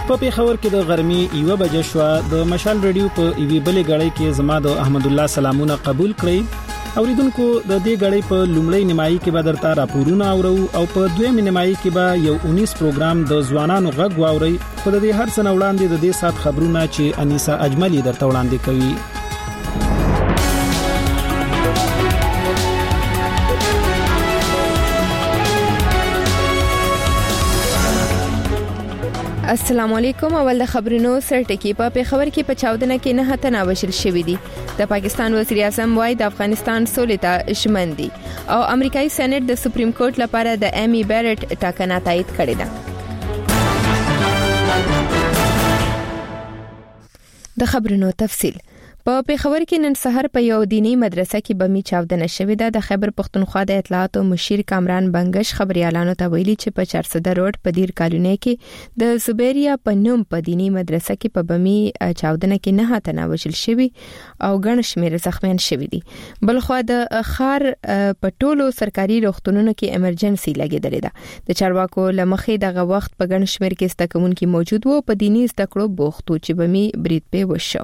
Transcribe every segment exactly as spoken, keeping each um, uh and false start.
په پیښور کې د غرمې یو بجې شو د مشال رادیو په ایوي بلې غړې کې زما د احمد الله سلامونه قبول کړئ. اوریدونکو د دې غړې په لومړی نیمایي کې به درته راپورونه اورو او په دویمه نیمایي کې به یو انیس پروګرام د ځوانانو غږ واوري. خو د دې هر څه نه وړاندې د دې سات خبرونه چې انیسا اجملی درته وړاندې کوي. السلام علیکم. اول د خبرونو سرټکی په پیښور کې په چاودنه کې نه تنه وشل شوې دي. د پاکستان وزیر اعظم وايي د افغانستان سولې ته ژمن دي او امریکایي سېنات د سپریم کورټ لپاره د ایمی بیرټ ټاکنه تایید کړې ده. د خبرونو تفصیل. په پیښور کې نن سحر په یو دینی مدرسه کې بمي چاودنه شوې ده. د خیبر پختونخوا د اطلاعات او مشیر کامران بنگش خبريالانو ته ویلي چې په چار سده روډ په دیر کالونی کې د زبیریا په نوم په دینی مدرسه کې په بمي چاودنه کې نه تنه وشل شوی او ګڼ شمېر زخمیان شوی دي. بلخو د خار په ټولو سرکاري روغتونونو کې ایمرجنسي لګیدلې ده. د چارواکو لمخې دغه وخت په ګڼ شمېر کې ستکونکي موجود وو په دینی زدکړو بوختو چې بمي برید په وشو.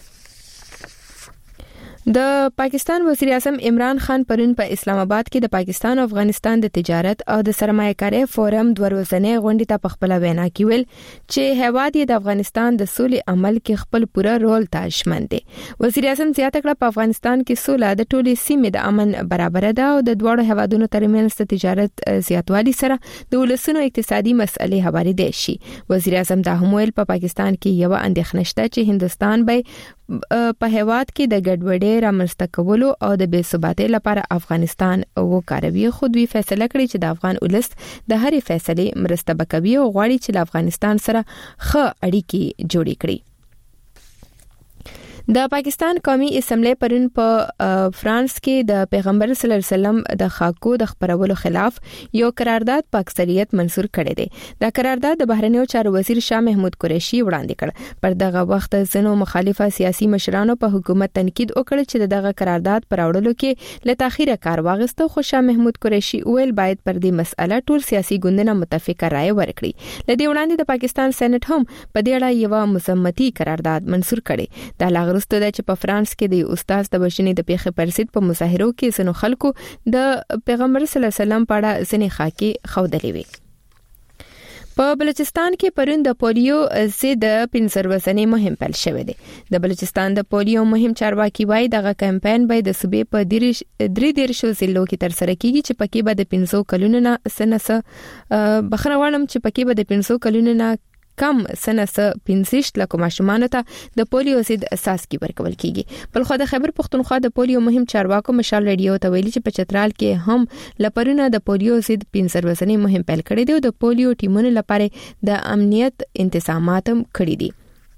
د پاکستان وزیر اعظم عمران خان پرون په اسلام آباد کې د پاکستان او افغانستان د تجارت او د سرمایه‌کارۍ فورم د ورځنۍ غونډې ته په خپل وینا کې ویل چې هیواد یې د افغانستان د سولې عمل کې خپل پوره رول ته ژمن دی. وزیر اعظم زیاته کړه په افغانستان کې سوله د ټولې سیمې د امن برابر ده او د دوه هیوادونو ترمنځ د تجارت زیاتوالي سره د ولسونو اقتصادي مسئلې هواري دي شي. وزیر اعظم دا هم ویل په پاکستان کې یو اندېښنه شته چې هندستان به په هیواد کې د ګډوډۍ رامنځته کولو او د بې ثباتۍ لپاره افغانستان وکاروي. خو دوی فیصله کړې چې د افغان ولس د هرې فیصلې مرسته وکوي او غواړي چې له افغانستان سره ښه اړیکې جوړې کړي. د پاکستان قومي اسمبلی پرون په فرانس کې د پیغمبر صلی الله علیه وسلم د خاکو د خبرولو خلاف یو قرارداد په اکثریت منزور کړی دی. دا قرارداد د بهرنیو چارو وزیر شاه محمود قریشي وړاندې کړ. پر دغه وخت ځینو مخالفه سیاسي مشرانو په حکومت تنقید وکړ چې دغه قرارداد پر وړلو کې له تاخيره کار واغسته. خو شاه محمود قریشي ویل باید پر دې مسأله ټول سیاسي ګوندونه متفقه رائے ورکړي. لدې وړاندې د پاکستان سېنات هم په دې اړه یو مزمتي قرارداد منزور کړي. دا ورسته ده چې په فرانس کې د استاد د بشنی د پیښې پر ضد په مظاهرو کې زنو خلکو د پیغمبر صلی الله علیه وسلم په اړه ځنې خاکي خودلې وي. په بلوچستان کې پرون د پولیو ضد پنځه ورځنی مهم پیل شوې ده. د بلوچستان د پولیو مهم چارواکي وایي دغه کمپاین به د صوبې په درې دیرشو ضلعو کې تر سره کیږي چې پکې به د پنځو کلونو نه سنسه بخنه وړم چې پکې به د پنځو کلونو نه کم سنسه پنځه لکه ماشومان ته د پولیو ضد اساس کې ورکول کیږي. بل خو د خیبر پختونخوا د پولیو مهم چارواکو مشال رادیو ته ویلي چې په چترال کې هم لپرونه د پولیو ضد پنځه ورځنی مهم پیل کړی دی او د پولیو ټیمونو لپاره د امنیت انتظامات هم کړی دي.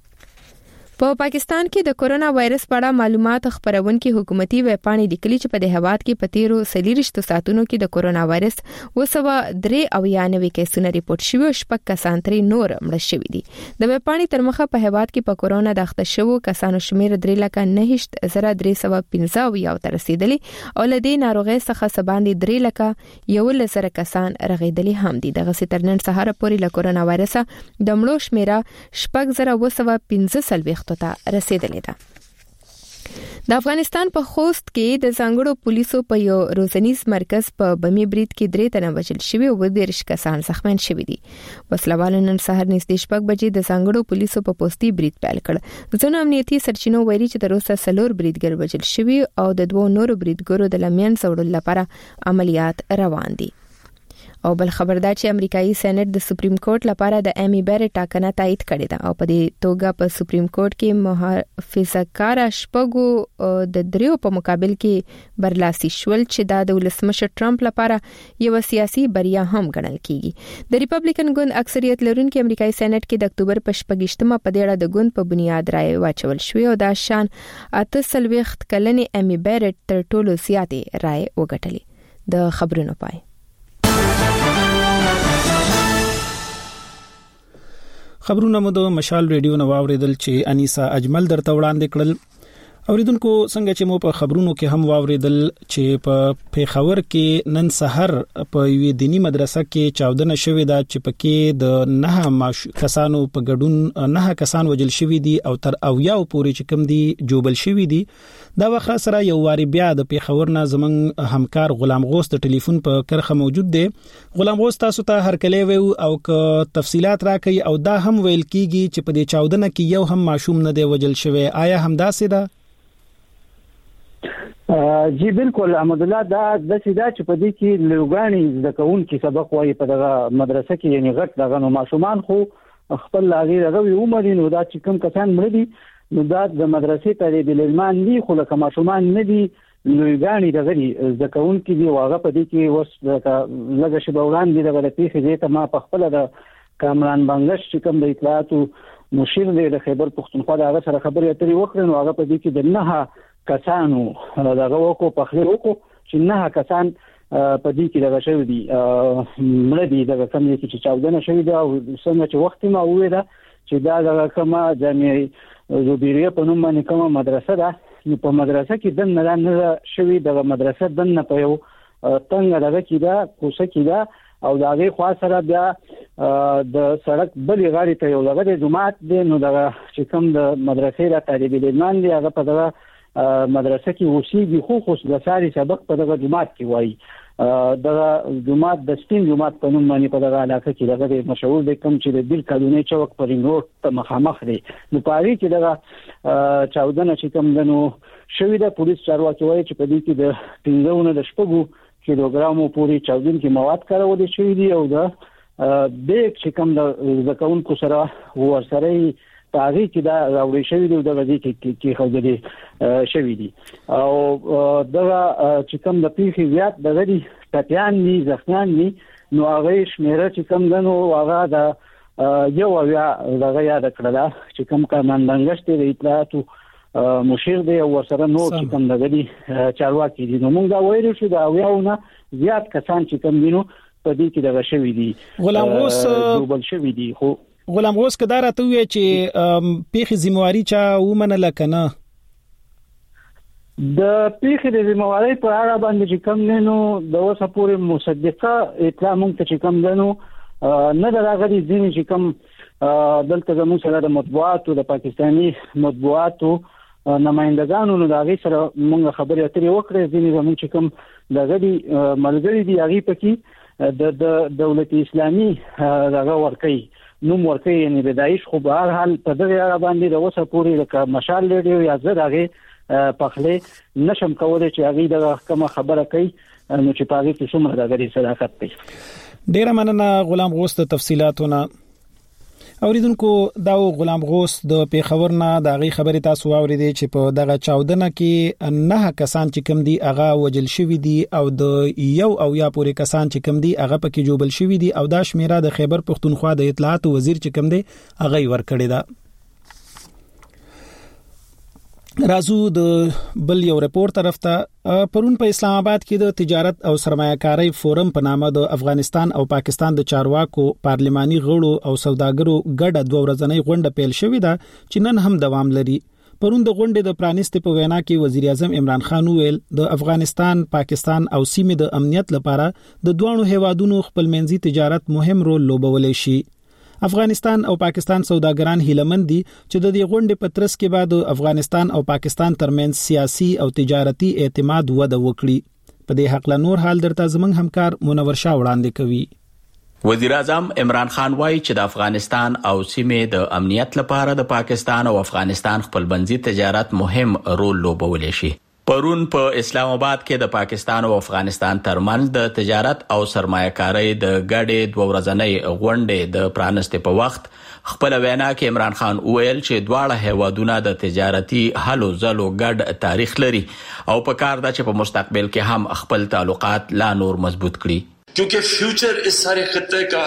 په پا پاکستان کې د کورونا وایرس په اړه معلومات خبرونکي حکومتي ویبپاڼې لیکلي چې په دې هواد کې په تیرو سلیریشتو ساتونو کې د کورونا وایرس وسوه درې او یانوي کیسونه ریپورت شوي او شپږ کسان ترې نور مړ شوي دي. د ویبپاڼې تر مخه په هواد کې په کورونا د اخته شوو کسانو شمیر درې لکه نه زره درې سوه پنځه یو ته رسیدلی او له دې ناروغۍ څخه سباندې درې لکه یو لسره کسان رغیدلي هم دي. دغه سترنن سهار پورې له کورونا وایرس د مړو شمیره شپږ زره وسوه پنځه سلويخت ته رسیدلې ده. د افغانستان په خوست کې د ځانګړو پولیسو په یو روزنیز مرکز په بمي برید کې درې تنه وژل شوي او دیرش کسان زخمیان شوي دي. وسلوالو نن سهار نږدې شپږ بجې د ځانګړو پولیسو په پوستي برید پیل کړ. ځینو امنیتي سرچینو ویلي چې تر اوسه څلور بریدګر وژل شوي او د دوه نورو بریدګرو د لمن څوړلو لپاره عملیات روان دي. او بل خبردار چې امریکایي سېنات د سپریم کورټ لپاره د ایمی بیرټ ټاکنه تایید کړې ده او په دې توګه په سپریم کورټ کې محافظه‌کار شپږو د دریو په مقابل کې برلاسي شول چې دا د ولسمشر ټرمپ لپاره یو سیاسي بریا هم ګڼل کیږي. د ریپبلیکن ګوند اکثریت لرونکي امریکایي سېنات کې د اکتوبر په شپږشتمه په دې اړه د ګوند په بنیاد رائے واچول شوې او دا شان اته سلويخت کلنې ایمی بیرټ تر ټولو زیاتې رائے وګټلې. د خبرونو پای. خبرونه مو د مشال رادیو نو واوریدل چې انیسا اجمل درته وړاندې کړل. اوریدونکو څنګه چې مو په خبرونو کې هم واوریدل چې په پیښور کې نن سحر په یوې دینی مدرسه کې چاودنه شوې ده چې پکې د نه کسانو په ګډون نه کسان وجل شوي دي او تر اویا پورې چې کوم دي جوبل شوي دي. دا وخت سره یو واری بیا د پیښور نه زمنګ همکار غلام غوث د ټلیفون په کرخه موجود دی. غلام غوث تاسو ته هر کله ویو او ک تفصيلات راکړي او دا هم ویل کیږي چې په دې چاودنه کې یو هم معصوم نه دی وجل شوی. آیا همدا سي ده؟ جی بالکل احمد الله دا د سیدا چې په دې کې لوګانی د کون کې سبق وایي په دغه مدرسه کې یعنی غټ دغه نو معصومان خو خپل لاغي دغه عمر نو دا چې کوم کسان مړ دي نو دا د مدرسې طالب العلمان دي خو لکه معصومان نه دي لوګانی دغه د کون کې دی واغه په دې کې وس لږه شبوران دي دغه پیښې دې ته ما په خپل د کامران بنگش چې کوم د اطلاعاتو مشیر دی د خیبر پختونخوا د هغه سره خبرې اترې وکړې نو هغه په دې کې د نه کسانو دغه وکړو په خیر وکړو چې نه کسان په دې کې دغه شوی دي مړ دي دغه کوم چې چاودنه شوی دا او څنګه چې وخت ما وې دا چې دا دغه کومه جامعه زوبیریه په نوم باندې کومه مدرسه ده نو په مدرسه کې د نه نه شوی دغه مدرسه د نه په یو څنګه دغه کې دا کوڅه کې دا او دغه خوا سره بیا د سړک بلې غاړې ته یو لګره جماعت دی نو دغه چې کوم د مدرسې را طالب العلمان دی هغه په دغه مدرسه کې وسیږي خو خو د ساري سبق په دغه جماعت کې وایي دغه جماعت د سپین جماعت په نوم باندې په دغه علاقه کې دغه مشهور دی کوم چې د دل کالونی چوک پر روډ ته مخامخ دی نو پاري کې دغه چاودنه چې کوم دنو شوې ده پولیس چارواکي وایي چې په دې کې د پنځونه د شپږو کیلوګرامو پورې چاودن کې مواد کارول شوي دي او د بیگ چې کوم د زکونکو سره ورسره پاره کې دا راوړی شوی دی د غږی کې کې خوځلې شوی دی او دغه چې کوم د پیښې زیات د غړي ټپيان دي ځخنان دي نو هغه شمیره چې کوم دنو هغه د یو یا دغه یاد کړل چې کوم کارمن بنگشت د اطلاعاتو مشیر دی او سره نو چې کوم د غړي چارواکي دي نو موږ دا وایو چې دا ویاونه زیات کسان چې کوم دینو په دې کې دغه شوی دي غلام غوث دوبل شوی دي خو غلام غوث کدار ته وی چې پیخي ذمہواری چا ومنل کنه د پیخي د ذمہواری په اړه باندې چې کوم نه نو د اوسه پورې مصدقه اطلاع مونږ ته چې کوم دنو نه دراغلي ځین چې کوم دلته زموږ سره د مطبوعاتو د پاکستاني مطبوعاتو نمائندگانو نو دغه سره مونږ خبرې اترې وکړې ځین زموږ چې کوم دغه ملګری دی هغه پکې د دولت اسلامي دغه ورکي نو ورته یعنی د داعش خو به هر حال په دغه اړه باندې د اوسه پورې د مشال لري یا زه دغه پخله نشم کولای چې هغه دغه کومه خبره کوي نو چې پاره کې څومره دغه صداقت کوي. ډیر مننه غلام غوث د تفصيلاتونه. اوریدونکو دا غلام غوث د پیښور نه د غي خبره تاسو اوریدې چې په دغه چاودنه کې نه کسان چې کم دي هغه وجل شوی دي او د یو او یا پورې کسان چې کم دي هغه پکې جوبل شوی دي او دا شمیره د خیبر پختونخوا د اطلاعات وزیر چې کم دي هغه ورکړی دا. رازو د بل یو رپورت طرف ته پرون په اسلام آباد کې د تجارت او سرمایه‌کارۍ فورم په نامه د افغانستان او پاکستان د چارواکو پارلماني غړو او سوداګرو ګډه دوه ورځنۍ غونډه پیل شوې ده چې نن هم دوام لري. پرون د غونډې د پرانیست په وینا کې وزیر اعظم عمران خان ویل د افغانستان، پاکستان او سیمې د امنیت لپاره د دوه هیوادونو خپلمنځي تجارت مهم رول لوبولای شي. افغانستان او پاکستان سوداګران هیلمن دي چې د دې غونډې په ترڅ کې بعد افغانستان او پاکستان ترمنځ سیاسي او تجارتي اعتماد وده وکړي. په دې حق له نور حال درته زمنګ همکار منور شاه وړاندې کوي. وزیر اعظم عمران خان وایي چې د افغانستان او سیمې د امنیت لپاره د پاکستان او افغانستان خپلمنځي تجارت مهم رول لوبولی شي. پرون په اسلام آباد کې د پاکستان او افغانستان ترمنځ د تجارت او سرمایه‌کارۍ د ګډې دوه ورځنۍ غونډې د پرانستې په وخت خپل وینا کې عمران خان وویل چې دواړه هیوادونه د تجارتي هلو ځلو ګډ تاریخ لري او په کار ده چې په مستقبل کې هم خپل تعلقات لا نور مضبوط کړي. क्योंकि फ्यूचर इस सारे खत्ते का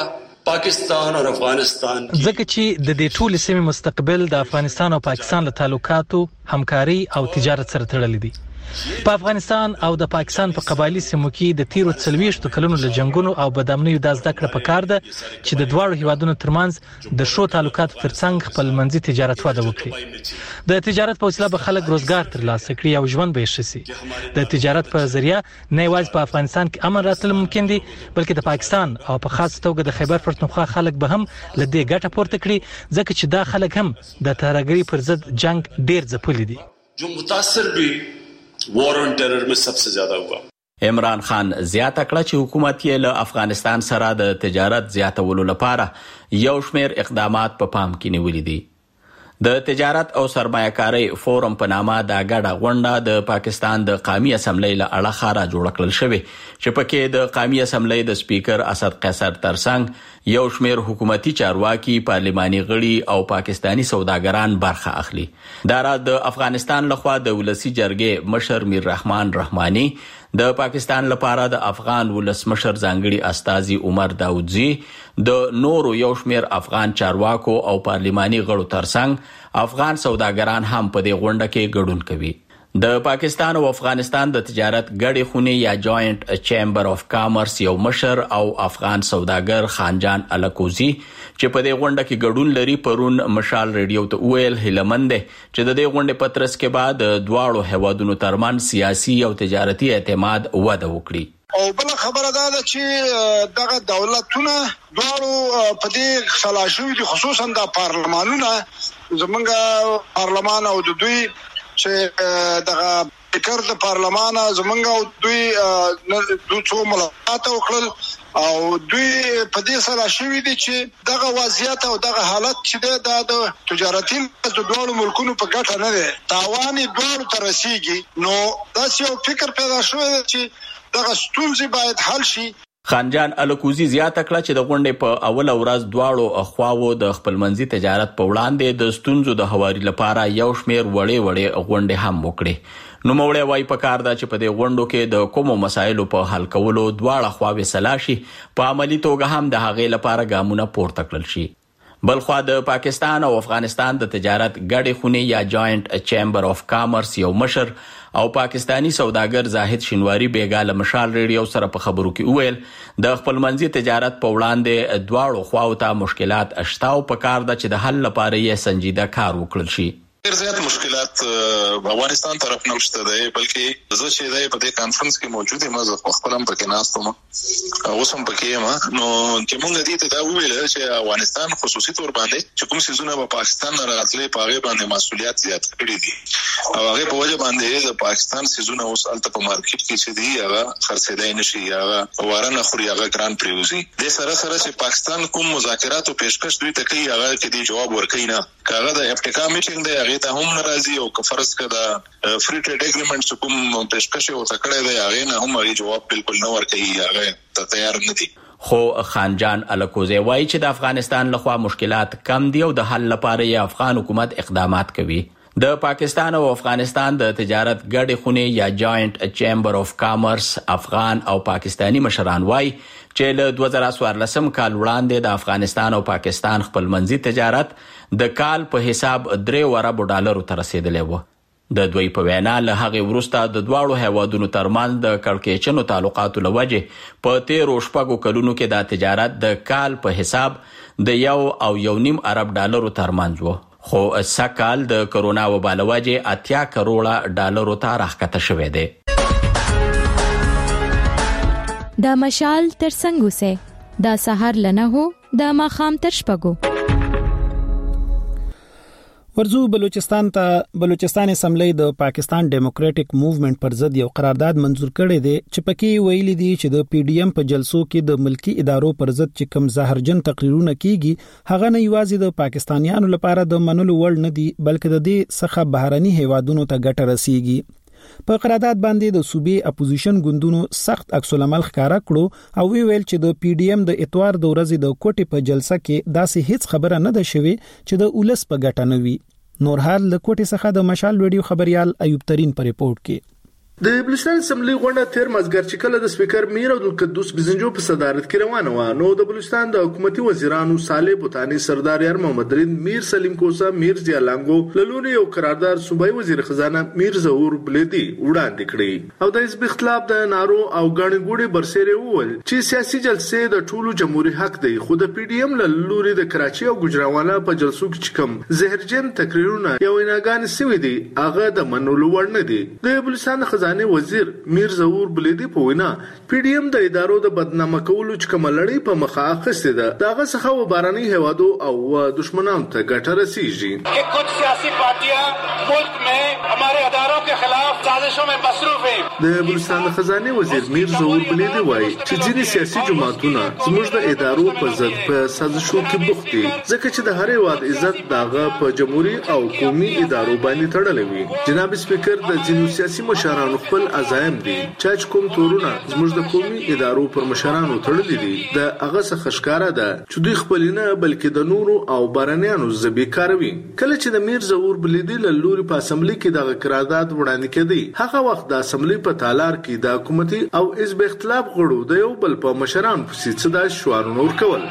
پاکستان او افغانستان ځکه چې د دې ټول سیمې مستقبل د افغانستان او پاکستان له تعلقاتو همکاري او تجارت سره تړلې دي. په افغانستان او د پاکستان په قبایلی سیمو کې د تیرو څلويشتو کلونو له جنگونو او بدامنیو د زده کړې په کار ده چې د دواړو هیوادونو ترمنځ د شو تعلقاتو ترڅنګ خپل منځي تجارت وده وکړي. د تجارت په وسیله به خلک روزګار ترلاسه کړي او ژوند به ښه شي. د تجارت په ذریعہ نه یوازې په افغانستان کې امن راتل ممکن دي بلکې د پاکستان او په خاص توګه د خیبر پښتونخوا خلک به هم له دې ګټه پورته کړي ځکه چې دا خلک هم د ترهګرۍ پر ضد جنگ ډیر ځپلي دي. جو متاثر بھی وار آن ٹیرر میں سب سے زیادہ ہوا. عمران خان زیاته کړه چې حکومت یې له افغانستان سره د تجارت زیاتولو لپاره یو شمېر اقدامات په پام کې نیولي دي. د تجارت او سرمایه‌کارۍ فورم په نامه د ګډه غونډه د پاکستان د قومي اسمبلی له اړخه را جوړ کړل شوې چې پکې د قومي اسمبلی د سپیکر اسد قیصر ترڅنګ یو شمېر حکومتي چارواکي، پارلماني غړي او پاکستانی سوداګران برخه اخلي. دا را د افغانستان لخوا د ولسی جرګې مشر میر رحمان رحماني، د پاکستان لپاره د افغان ولسمشر ځانګړي استازي عمر داودزي، د نورو یو شمېر افغان چارواکو او پارلماني غړو ترڅنګ افغان سوداګران هم په دې غونډه کې ګډون کوي. د پاکستان او افغانستان د تجارت ګډې خونې یا جوائنٹ چیمبر اف کامرس یو مشر او افغان سوداګر خانجان الکوزی چې په دې غونډه کې ګډون لري پرون مشال ریډیو ته ویل هیلمند چې د دې غونډې پترس کې بعد دواړو هیوادونو ترمن سیاسي او تجارتي اعتماد وده وکړي. او بل خبره ده چې دغه دولتونه دواړو په دې خلاشوي دي، خصوصا د پارلمانونو زمونږ پارلمان او د دوی چې دغه فکر د پارلمان زمونږ او دوی دوی څو ملاقات وکړل او دوی په دې سره شوې دي چې دغه وضعیت او دغه حالت چې د تجارتي د دوه ملکونو په ګټه نه دی، تاوان دوه تر رسیدي. نو دا یو فکر پیدا شوی چې دغه ستونزې باید حل شي. خانجان الکوزی زیاته کړه چې د غونډې په اوله ورځ دواړو اخواو د خپلمنځي تجارت په وړاندې د ستونزو د هواري لپاره یو شمېر وړې وړې غونډې هم وکړې. نوموړی وایي پکار ده چې په دې غونډو کې د کومو مسایلو په حل کولو دواړه خواوې سلا شي، په عملي توګه هم د هغې لپاره ګامونه پورته کړل شي. بلخوا د پاکستان او افغانستان د تجارت ګډې خونې یا جوائنٹ چیمبر اف کامرس یو مشر او پاکستانی سوداګر زاهد شینواری بیګاله مشال ریډیو سره په خبرو کې وویل د خپلمنځي تجارت په وړاندې دواړو خواو ته مشکلات شته او پکار ده چې د حل لپاره یې سنجیده کار وکړل شي. ډېر زیات مشکلات افغانستان طرف نه شته دی، بلکې زه چې دی په دې کانفرنس کې موجود یم، زه خپل هم پکې ناست یم، اوس هم پکې یم. نو چې موږ دې ته دا وویل چې افغانستان خصوصي تور باندې چې کوم څیزونه په پاکستان نه راتلي په هغې باندې مسؤلیت زیات کړي دي او هغې په وجه باندې د پاکستان څیزونه اوس هلته په مارکیټ کې چې دي هغه خرڅېدی نه شي، هغه واره نه خوري، هغه ګران پرېوځي. دې سره سره چې پاکستان کوم مذاکرات او پیشکش دوی ته کوي هغه کې دې جواب ورکوي نه، که هغه د افریقا میټینګ دی هغې ته هم ناراضي او که فرض که د فری ټریډ اګریمنټ چې کوم پیشکش یې ورته کړی دی هغې نه هم هغې جواب بالکل نه ورکوي، هغې ته تیار نه دي. خو خانجان الکوزی وایي چې د افغانستان لخوا مشکلات کم دي او د حل لپاره یې افغان حکومت اقدامات کوي. د پاکستان او افغانستان د تجارت ګډې خونې یا جوائنٹ چیمبر اف کامرس افغان او پاکستانی مشران وایي چې له دوه زره څوارلسم کال وړاندې د افغانستان او پاکستان خپلمنځي تجارت د کال په حساب درې اربو ډالرو ته رسیدلی و. د دوی په وینا له هغې وروسته د دواړو هیوادونو ترمنځ د کړکېچنو تعلقاتو له وجې په تیرو شپږو کلونو کې دا تجارت د کال په حساب د یو او یو نیم ارب ډالرو ترمنځ و، خو سږکال د کرونا وبا له وجې اتیا کروړه ډالرو ته راښکته شوی دی. دا مشال تر څنګه سه دا سحر لنه هو دا ماخام تر شپږو. ورزو بلوچستان ته بلوچستان اسمبلی د پاکستان ډیموکراټک موومېنټ پر ضد یو قرارداد منزور کړی دی چې پکې ویلي دي چې د پی ډی ایم په جلسو کې د ملکی ادارو پر ضد چې کم زهرجن تقریرونه کیږي هغه نه یوازې د پاکستانیانو لپاره د منلو وړ نه دي بلکې د دې څخه بهرني هیوادونو ته ګټه رسیږي. په قرارداد باندې د صوبې اپوزیشن ګوندونو سخت عکس العمل ښکارا کړو او وی ویل چې د پی ډی ایم د اتوار د ورځې د کوټې په جلسه کې داسې هیڅ خبره نه ده شوې چې د اولس په ګټه نه وي. نور حال د کوټې څخه د مشال ویډیو خبريال ایوب ترين پر ریپورت کې. د بلوچستان اسمبلی غونډه تیر مازګر چې کله د سپیکر میر عبدالقدوس بزنجو په صدارت کې روانه و، نو د بلوچستان د حکومتي وزیرانو صالح بوتانی، سردار یار محمد رین، میر سلیم کوسا، میر ضیا لانګو لوري او قرارداد صوبایي وزیر خزانه میر ظهور بلیدي وړاندې کړی او د حزب اختلاف د نارو او غاڼې ګوډي برسېره وویل چې سیاسي جلسې د ټولو جمهوریت حق دی، خو د پی ډی ایم لوري د کراچي او ګجراوالا په جلسو کې کوم زهرجن تقریرونه یا ویناګانې سوي دي هغه د منلو وړ نه دي. د بلوچستان خزانه وزیر میر ظهور بلیدي په وینا پی ڈی ایم د ادارو د بدنامه کولو چې کوم لړۍ په مخه اخیستې ده، دغه څخه و باراني هوادو او دشمنانو ته ګټه رسیږي. कि कुछ सियासी पार्टियां मुल्क में हमारे अदारों के खिलाफ साजिशों में मसरूफ हैं. د بلوچستان خزانه وزیر میر ظهور بلیدي وایي چې ځینې سیاسي جماعتونه زموږ د ادارو په ضد په سازشو کې بوخت دي، ځکه چې د هر هیواد عزت دغه په جمهوریت او قومي ادارو باندې تړلې وي. جناب سپیکر د ځینو سیاسي مشرانو خپل عزایم دي چې کوم تورونه زموږ د قومي ادارو پر مشرانو تړلې دي، د هغه څخه ښکاره ده چې دوی خپل نه بلکې د نورو او بارنیانو ذبی کاروي. کله چې د میر ظهور بلیدي له لوري په اسمبلی کې د قرارداد وړاندې کړي، هغه وخت د اسمبلی په تالار کې د حکومتي او حزب اختلاف غړو د یو بل په مشرانو پسې څه د شعارونه ورکول.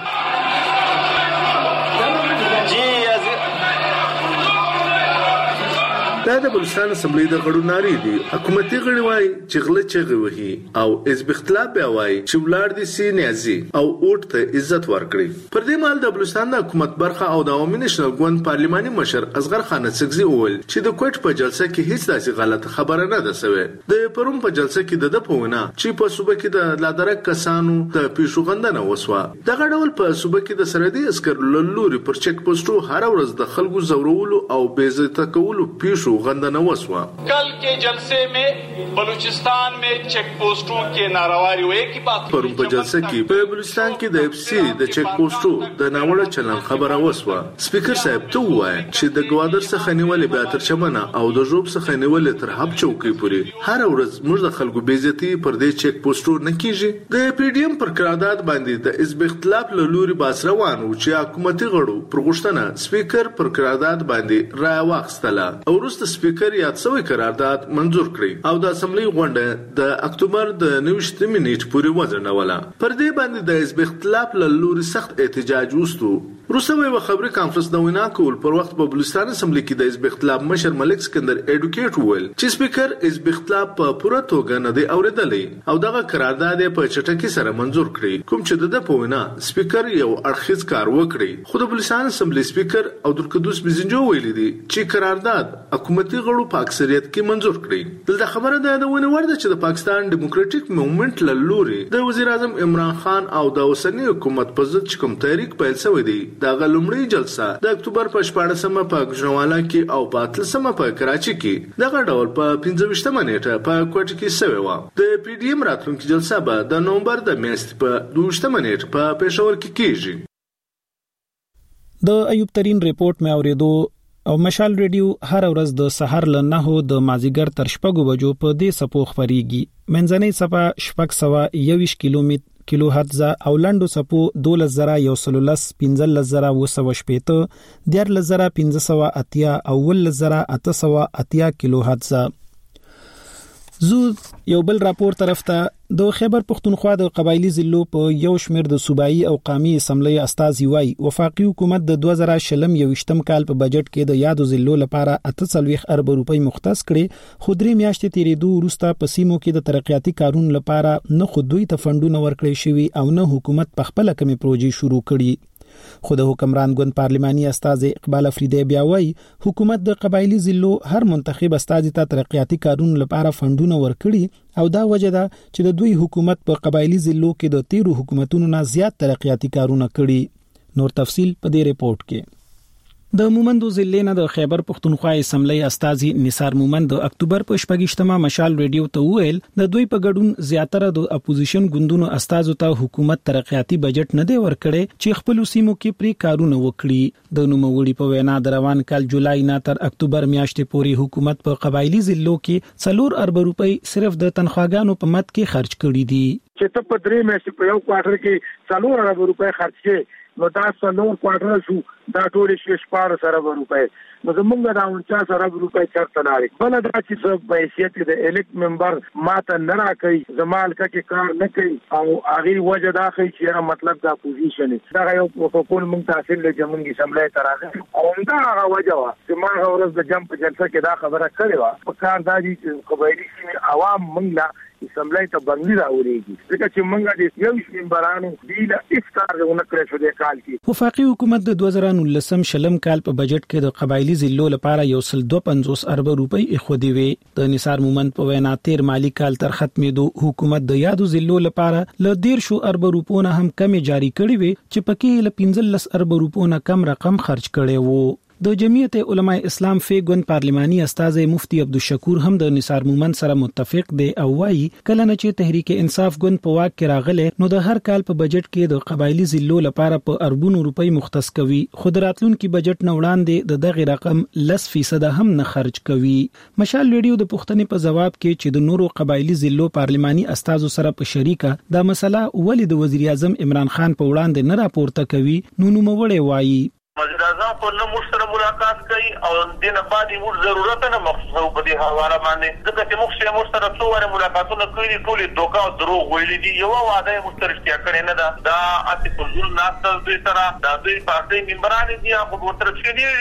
دا د بلوچستان اسمبلی د غړو ناری دي. حکومتي غړي وایي چې غله چغې وهي او حزب اختلاف بیا وایي چې ولاړ دي سي نیازي او اوټ ته عزت ورکړي. پر دې مال د بلوچستان د حکومت برخه او د عوامي نېشنل ګوند پارلماني مشر اصغر خان سګزي وویل چې د کوټ په جلسه کې هیڅ داسې غلط خبره نه ده سوې. د پروم په جلسه کې د دپونه چې په صوبه کې د لادرک کسانو د پیشوغندنه وسوه. دغه ډول په صوبه کې د سرحدي عسکر لوري پر چک پوسټو هر ورځ د خلکو زورولو او بې عزته کولو پیشو غندنه وسوه. कल के जलसे में बलूचिस्तान में चेक पोस्टों के नारावारी हुए की बात پرون په جلسه کې په بلوچستان کې د اف سی د چک پوسټو د ناوړه چلن خبره وسوه. سپیکر صاحب ته وایي چې د ګوادر څخه نیولې به تر چمنه او د جوب څخه نیولې تر هب چوکۍ پورې هر ورځ موږ د خلکو بیزتی پر دې چک پوسټو نه کیږي. د پی ډی ایم پر قرارداد باندې د حزب اختلاف له لوري باس روانو چې حکومتي غړو پر غوښتنه سپیکر پر قرارداد باندې رائے واخیستله او وروسته سپیکر یاد شوی قرارداد منظور کړی او د اسمبلی غونډه د اکتوبر د نوښت منیټ پورې وځنډوله. پر دې باندې د حزب اختلاف له لوري سخت احتجاج وستو. روسوي و خبري کانفرنس د وینا کول پر وخت په بلوچستان اسمبلی کې د حزب اختلاف مشر ملک سکندر ایډوکیټ وویل چې سپیکر حزب اختلاف په پوره توګه نه دی اوریدلې او دغه قرارداد په چټکۍ سره منظور کړی، کوم چې د په وینا سپیکر یو اړخیز کار وکړي. خو د بلوچستان اسمبلی سپیکر عبدالقدوس بزنجو ویلي دی چې قرارداد حکومتي غړو په اکثریت کې منظور کړی. دلته خبره ده د ونه ورده چې د پاکستان ډیموکراټیک موومېنټ له لوري د وزیر اعظم عمران خان او د اوسنی حکومت په ضد کوم تحریک پیل شوی دی. د غلمړی جلسه د اکتوبر په شپاړسمه په ګجراوالا کې او په اتلسمه په کراچي کې دغه ډول په پنځه ویشتمه نیټه په کوټه کې شوې و. د پی ډی ایم راتلونکي جلسه به د نومبر د میاشتې په دوه ویشتمه نیټه په پېښور کې کیږي. د ایوب ترين ریپورت مې اوریدو او مشال ریډیو هر ورځ د سحر ل نهو د مازیګر تر شپږو بجو په دې سپو خبريږي. منځنۍ صفه شپږ سوه یویشت کیلومتر کیلو هرتز او لنډو سپو دولس زره یو سلولس پنځل زره وسو شپېته دیر لزره پنځه سوه اتیا او ول زره اته سوه اتیا کیلو هرتز. زو یو بل راپور طرف ته د خیبر پختونخوا د قبایلی ضلعو په یو شمیر د صوبایي او قومي اسمبلی استازي وای وفاقي حکومت د دوه زره شلم یوشتم کال په بجټ کې د یادو ضلعو لپاره اته سلويخ ارب روپۍ مختص کړي. خو درې میاشتې تیریدو وروسته په سیمو کې د ترقیاتي کارونو لپاره نه خو دوی ته فندونه ورکړي شوي او نه حکومت په خپل کمی پروژې شروع کړي. خو د حکمران ګوند پارلماني استاد اقبال افریدی بیا وایي حکومت د قبایلی ضلعو هر منتخب استاد ته ترقیاتي کارونو لپاره فندونه ورکړي او دا وجه ده چې د دوی حکومت په قبایلی ضلعو کې د تیرو حکومتونو نه زیات ترقیاتي کارونه کړي. نور تفصیل په دې ریپورت کې. د مومندو ضلع نه د خیبر پختونخوا اسمبلی استازي نثار مومند د اکتوبر په شپږشتمه مشال ریډیو ته ویل د دوی په ګډون زیاتره د اپوزیشن ګوندونو استازو ته حکومت ترقیاتي بجټ نه دی ورکړي چې خپل سیمو کې پری کارونه وکړي. د نوموړي په وینا د روان کال جولای نه تر اکتوبر میاشتې پورې حکومت په قبایلی ضلعو کې څلور ارب روپۍ صرف د تنخواګانو په مد کې خرج کړي دي. چې ته په درې میاشتې په یو کوارټر کې څلور ارب روپۍ خرج کړي نو دا څلور کوارټر شو دا ټول شي شپږ سره روپۍ نو زمونږ دا انچاس ارب روپۍ چرته لاري بل دا چې څه په حیثیت د الیکټ ممبر ماته نه راکړي زمال کې کار نه کوي او هغه وجه دا کوي چې مطلب دا پوزیشن دا یو پروتوکول مونږ تحصیل له جمهوریت اسمبلی ته راغلی او دا هغه وجه وا چې ما ورځ د جمع په جلسه کې دا خبره کړې و په کار دا چې قبایلی سیمې عوام مونږ لا اسمبلی ته بندي راوړيږي ځکه چې مونږ د یو شینبرانو دیله افکار نه کړی شو د کال کې وفاقي حکومت د دوه زره نولسم شلم کال په بجټ کې د قبایلی ضلعو لپاره یو سل دوه پنځوس ارب روپۍ اخودي وي د نثار مومند په وینا تیر مالی کال تر ختمېدو حکومت د یادو ضلعو لپاره ل ډیر شو ارب روپونه هم کم جاری کړی وي چې پکې ل پنځلس ارب روپونه کم رقم خرج کړي وو د جمعیت علماء اسلام فیګون پارلماني استاد مفتی عبدالشکور هم د نثار مومند سره متفق دی او وايي کله نه چې تحریک انصاف ګوند په واک کې راغله نو د هر کال په بجټ کې د قبایلی ضلعو لپاره په اربونو روپۍ مختص کوي خو د راتلونکي بجټ نه وړاندې د دغه رقم لس فیصد هم نه خرج کوي مشال ریډیو د پښتنې په جواب کې چې د نورو قبایلی ضلعو پارلماني استادو سره په شریکه دا مسله ولې د وزیر اعظم عمران خان په وړاندې نه راپورته کوي نو نو موړې وايي وزیر اعظم کو نه موږ سره ملاقات کوي او د نه بعد موږ ضرورت نه مخصوصو په دې حواله باندې ځکه چې موږ سره موږ سره څو واره ملاقاتونه کړي ټول دوکا او دروغ ویلي دي یو وعده موږ سره اشتیا کړی نه دا دا اته پرځول ناست دوی سره دا دوی پارټي ممبران دي هغه ورته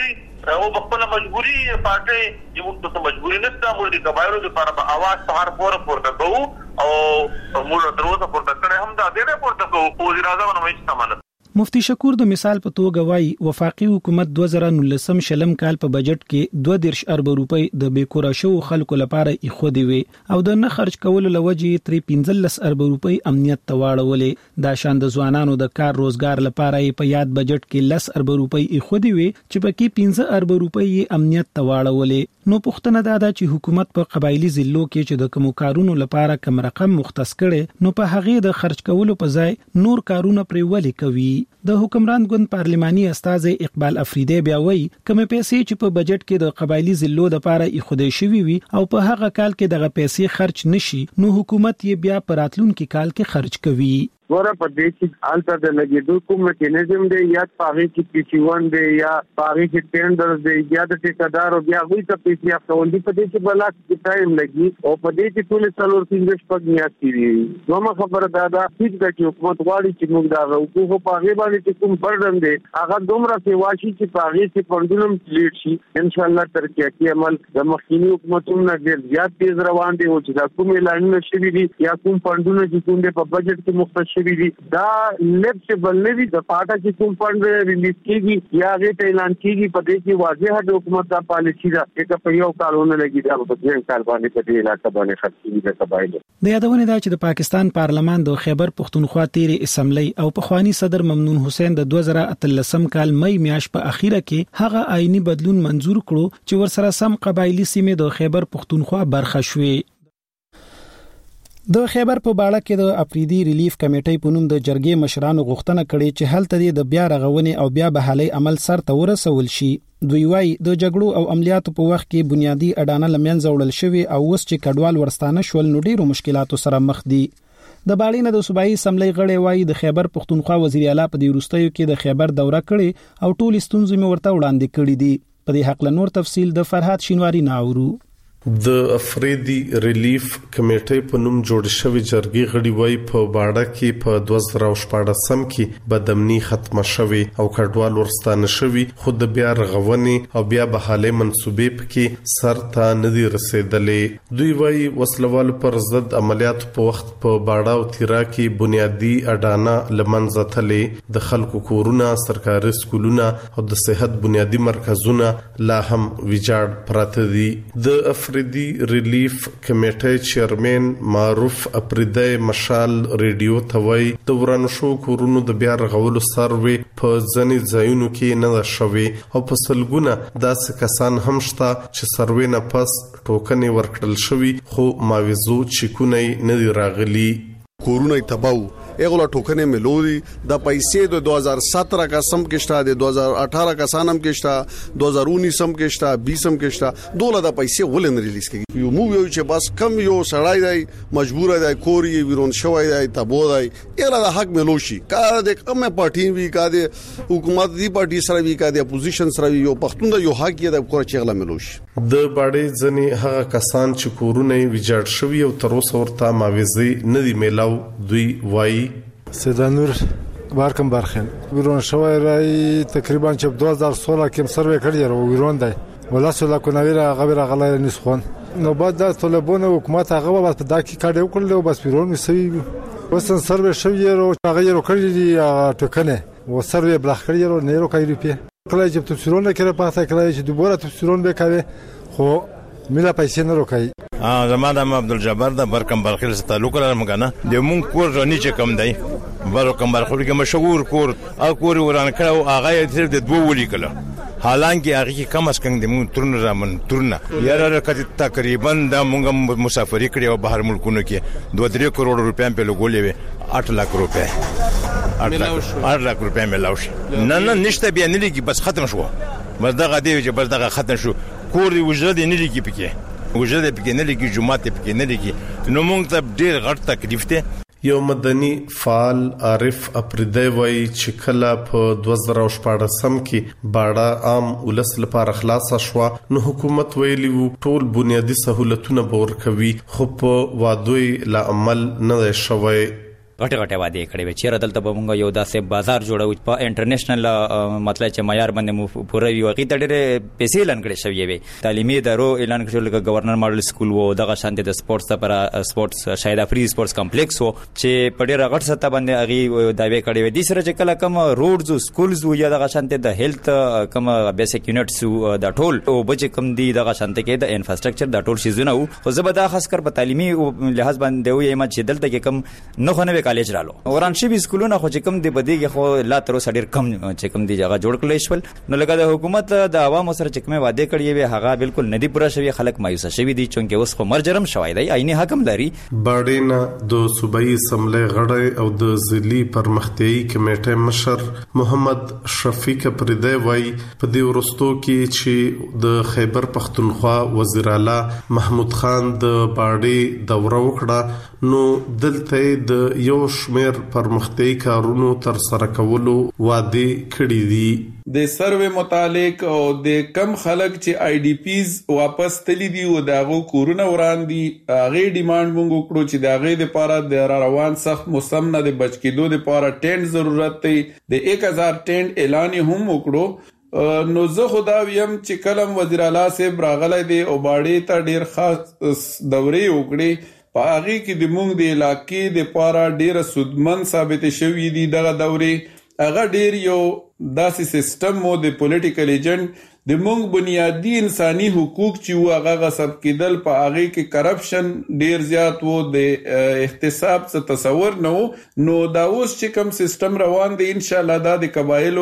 شي او خپل مجبوری پارټي یو څه مجبوری نشته موږ د قبایلو لپاره په आवाज سهار پور پورته کوو او موږ دروازه پورته کړې هم دا ډېر پورته کوو وزیر اعظم نو هیڅ سامان مفتی شکور د مثال په توګه وايي وفاقي حکومت دوه زره نولسم شلم کال په بجټ کې دوه دیرش ارب روپۍ د بیکوره شو خلکو لپاره ایخودي وي او د نه خرج کولو لوجې تر پنځلس ارب روپۍ امنیت تواړولې دا شان د ځوانانو د کار روزګار لپاره په یاد بجټ کې لس ارب روپۍ ایخودي وي چې پکې پنځه ارب روپۍ امنیت تواړولې نو پښتنه دا ده چې حکومت په قبایلی ضلعو کې چې د کوم کارونو لپاره کم رقم مختص کړي نو په هغه د خرج کولو په ځای نور کارونه پرې ولې کوي د حکمران ګوند پارلماني استاد اقبال افریدی بیا وایي کوم پیسې چې په بجټ کې د قبایلی ضلعو لپاره ایخودي شوی وي او په هغه کال کې دغه پیسې خرج نشي نو حکومت یې بیا په راتلونکي کال کې خرج کوي ورا په دې چې حالت د لګیدو کوم میکانیزم دی یا پاغي کې پیچوان دی یا پاغي کې ټینډر دی یا د ټیکدار او بیا غوي ته پیسې افتول دي په دې چې بلا کې ټایم لګي او په دې چې ټول څلور پنځه شپږ میاشتې دي نو ما خبره دا ده چې د حکومت غواړي چې موږ دا حقوق په هغه باندې چې کوم برډن دی هغه دومره سیوا شي چې پاغي کې پندونم لیډ شي ان شاء الله ترقیاتي عمل د مخکینی حکومتونو نه ډیر زیات تیز روان دي او چې دا کوم اعلانونه شوي دي یا کوم پندونه چې کوم په بجټ کې مختص دا لیپسبل نه دي د پاټا چې کوم فند ریلیز کیږي یا غي ته اعلان کیږي په دې کې واضح د حکومت د پالیسي دا چې په یو کارونه لګي دا په دې کار باندې په دې علاقې باندې خرڅېږي د قبایل د یادونه دا چې د پاکستان پارلمان د خیبر پختونخوا تیری اسمبلی او په خوانی صدر ممنون حسین د دوه زره اتلسم کال مې میاشت په اخیره کې هغه آئینی بدلون منزور کړو چې ورسره سم قبایلی سیمې د خیبر پختونخوا برخه شوې د خیبر په باړه کې د افریدي ریلیف کمیټې په نوم د جرګې مشرانو غوښتنه کړې چې هلته د بیا رغونې او بیا بحالي عمل سر ته ورسول شي دوی وايي د جګړو او عملیاتو په وخت کې بنیادی اډانه لمنځه وړل شوی او اوس چې کډوال ورستانه شول نو ډیرو مشکلاتو سره مخ دي د باړینه د صوبایي اسمبلی غړي وايي د خیبر پختونخوا وزیر اعلی په دې وروستیو کې د خیبر دوره کړې او ټول ستونزې مې ورته وړاندې کړې دي په دې حق له نور تفصیل د فرحات شینواری ناورو د افریدي ریلیف کمیټې په نوم جوړ شوی جرګې غړي وای په باړه کې په دوه زره شپږم کې بدامني ختمه شوی او کډوال ورستانه شوی خود بیا رغونې او بیا بحاله منسوبې پکې سر ته ندي رسیدلې دوی وای وسلوال پر ضد عملیات په وخت په باړه او تیرا کې بنیادی اډانه لمنځه تلې د خلکو کورونه سرکاري سکولونه او د صحت بنیادی مرکزونه لا هم ویجاړ پراته دي د افریدي ریلیف کمیټې چیرمن معروف افریدی مشال ریډیو توي د ورانو شو کورونو د بیا رغولو سروي په ځنې ځایونو کې نه شوي او په سلګونه داسې کسان هم شته چې سروي نه پس ټوکنې ورکړل شوی خو ماویزو چکونه نه راغلي کورونه تباو اغه ټوکنه ملوري د پیسې د دو هزار سترہ کا سم کې شته د دو هزار اٹھارہ کا سانم کې شته دو هزار انیس سم کې شته بیس سم کې شته دوله د پیسې ولن ریلیز کیږي یو مو یو چې بس کم یو سړای دی مجبور دی کوري ویرون شوی دی تبو دی اغه د حق ملوشي کار د کومه پارټي وی کا د حکومت دی پارټي سره وی کا د اپوزیشن سره یو پښتون د یو حق یې د کور چغله ملوشي د باړې ځنی هغه کسان چې کورونه ویجاړ شوی او تر اوسه ورته ماوزي نه دی میلاو دوی وای سیدانور بارکم برخن ویرون شوی رای تقریبا چې دو هزار سولہ کې سروې کړی و ویرون دی ولا سولا کو نویرا غبر غلا نسخون نو بعد د طالبانو حکومت هغه بس په داکی کاډ وکړل او بس ویرون وسوي وسن سروې شوی او هغه یې کړی دی ټکنه و سروې بلخ کړی او نه رو کوي پی کله چې تفسیرونه کړه پاتې کله چې دوباره تفسیرونه وکړي خو مله پیسې نه روکای ا زماده م عبدالجبار د برکم برخیل ست تعلق لرم کنه د مونږ کور رنی چې کم دی برکم برخیل کې مشهور کور ا کور وران کړه هغه یې د دوه ولي کله حالانکه هغه کې کم اس کم د مونږ ترن رامن ترنه یاره کته تقریبا د مونږ مسافری کړي او بهر ملکونو کې دوه درې کروڑ روپیا په لګولې وي آٹھ لاکھ روپیا آٹھ لاکھ روپیا ملاوي نه نه نشته بیا نه لګي بس ختم شو بس دغه دی چې بس دغه ختم شو کور وجود نه لګي پکې وجود پکې نه لګي جمعه پکې نه لګي نو موږ ته ډیر غټ تکلیف ته یو مدني فعال عارف اپریدی وای چې کله په دوه زره شپږ سم کې باړه عام ولس لپاره خلاص شو نو حکومت ویلی وو ټول بنیادی سہولتونه بور کوي خو په وادوی لا عمل نه شوی غټه غټه وادي کړې و چې ردل ته بمونږ یو داسې بازار جوړو په انټرنیشنل مطلب چې معیار باندې پوره وي وقې ته ډېر پیسې اعلان کړي شوی وي تعلیمي ادارو اعلان کړل چې گورنر ماډل سکول وو دغه شانته د سپورتس لپاره سپورتس شاید افری سپورتس کمپلیکس وو چې په ډېر غټ سطح باندې اغي داوی کړي وي د سره چې کله کوم روډز سکولز وو یا دغه شانته د هیلث کوم بیسیک یونټس د ټول او بچ کم دي دغه شانته کې د انفراستراکچر د ټول شیزونه وو خو زبدا خاص کر په تعلیمي لحاظ باندې وي ما چې دلته کې کم نه خونه کالج رالو وران شي سکولونه خو چې کم دی بدیږي خو لا تر اوسه ډیر کم چې کم دی جگہ جوړ کړل شول نو لکه د حکومت د عوامو سره چې کومه وعده کړی وي هغه بالکل ندی پوره شوی خلک مایوس شوی دي چې اوس خو مرجرم شوی دی عیني حکم لري باډینا د صوبایي اسمبلی غړی او د ضلعي پرمختیایي کمیټې مشر محمد شفیق پردی وای په دې ورستو کې چې د خیبر پختونخوا وزیر اعلی محمود خان د باډي دوره وکړه نو دلته د یو شمیر پرمختیایي کارونو تر سره کولو وعده کړې دي د سروې متعلق او د کم خلک چې آی ډی پیز واپس تللی دي او داغو کورونه وران دي هغه ډیماند مونږ وکړو چې داغه د لپاره د روان سخت موسم نه د بچ کېدو لپاره ټینټ ضرورت دی د یک هزار ټینټ اعلان هم وکړو نو زه خدا ویم چې کلم وزیر اعلی صاحب راغلی دی او باړې ته ډیر خاص دورې وکړي په هغه کې د مونږ د علاقې د پاره ډیره سودمن ثابت شوې دي دغه دورې هغه ډیر یو داسې سیستم مو د پولیټیکل ایجنټ د مونږ بنیادی انساني حقوق چې و هغه غصب کېدل په هغه کې کرپشن ډیر زیات وو د احتساب څخه تصور نه وو نو دا اوس چې کوم سیستم روان دی ان شاء الله دا د قبایلو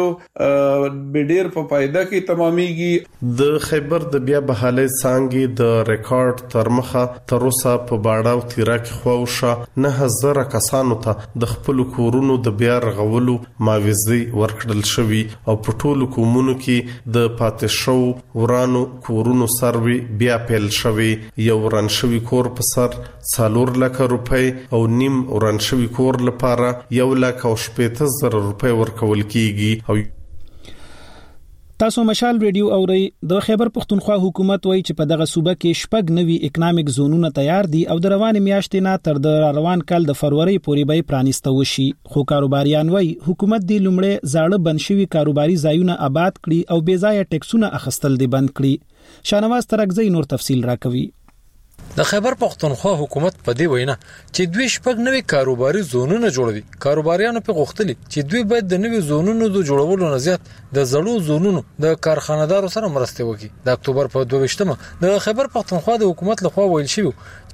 به ډیر په فائدہ کې تمامېږي د خیبر د بیا بحالي څنګه د ریکارډ تر مخه تر اوسه په باړاو تیرا کې خوښه نه هزار کسانو ته د خپل کورونو د بیا رغولو معاوضه ورکړل شوی او په ټولو کومونو کې د پاتې شو ورانو کورونو سروي بیا پیل شوی یو وران شوی کور په سر څلور لک روپۍ او نیم وران شوی کور لپاره یو لک او شپږ زره روپۍ ورکول کیږي او تاسو مشال ریډیو اوري د خیبر پختونخوا حکومت وایي چې په دغه صوبه کې شپږ نوي اکونومیک زونونه تیار دي او د روان میاشتې نه تر د روان کال د فروری پورې به پرانیسته وشي خو کاروباریان وایي حکومت د لومړی زاړه بنشوي کاروباري ځایونه آباد کړي او بې ځایه ټیکسونه اخیستل دي بند کړي شانواز ترکزی نور تفصیل راکوي د خیبر پختونخوا حکومت په دې وینا چې دوی شپږ نوي کاروباري زونونه جوړوي کاروباریانو په غوښتلي چې دوی باید د نوي زونونو د جوړولو نه زیات د زړو زونونو د کارخانه‌دارو سره مرسته وکړي د اکتوبر په دوه ویشتمه د خیبر پختونخوا د حکومت لخوا ویل شوی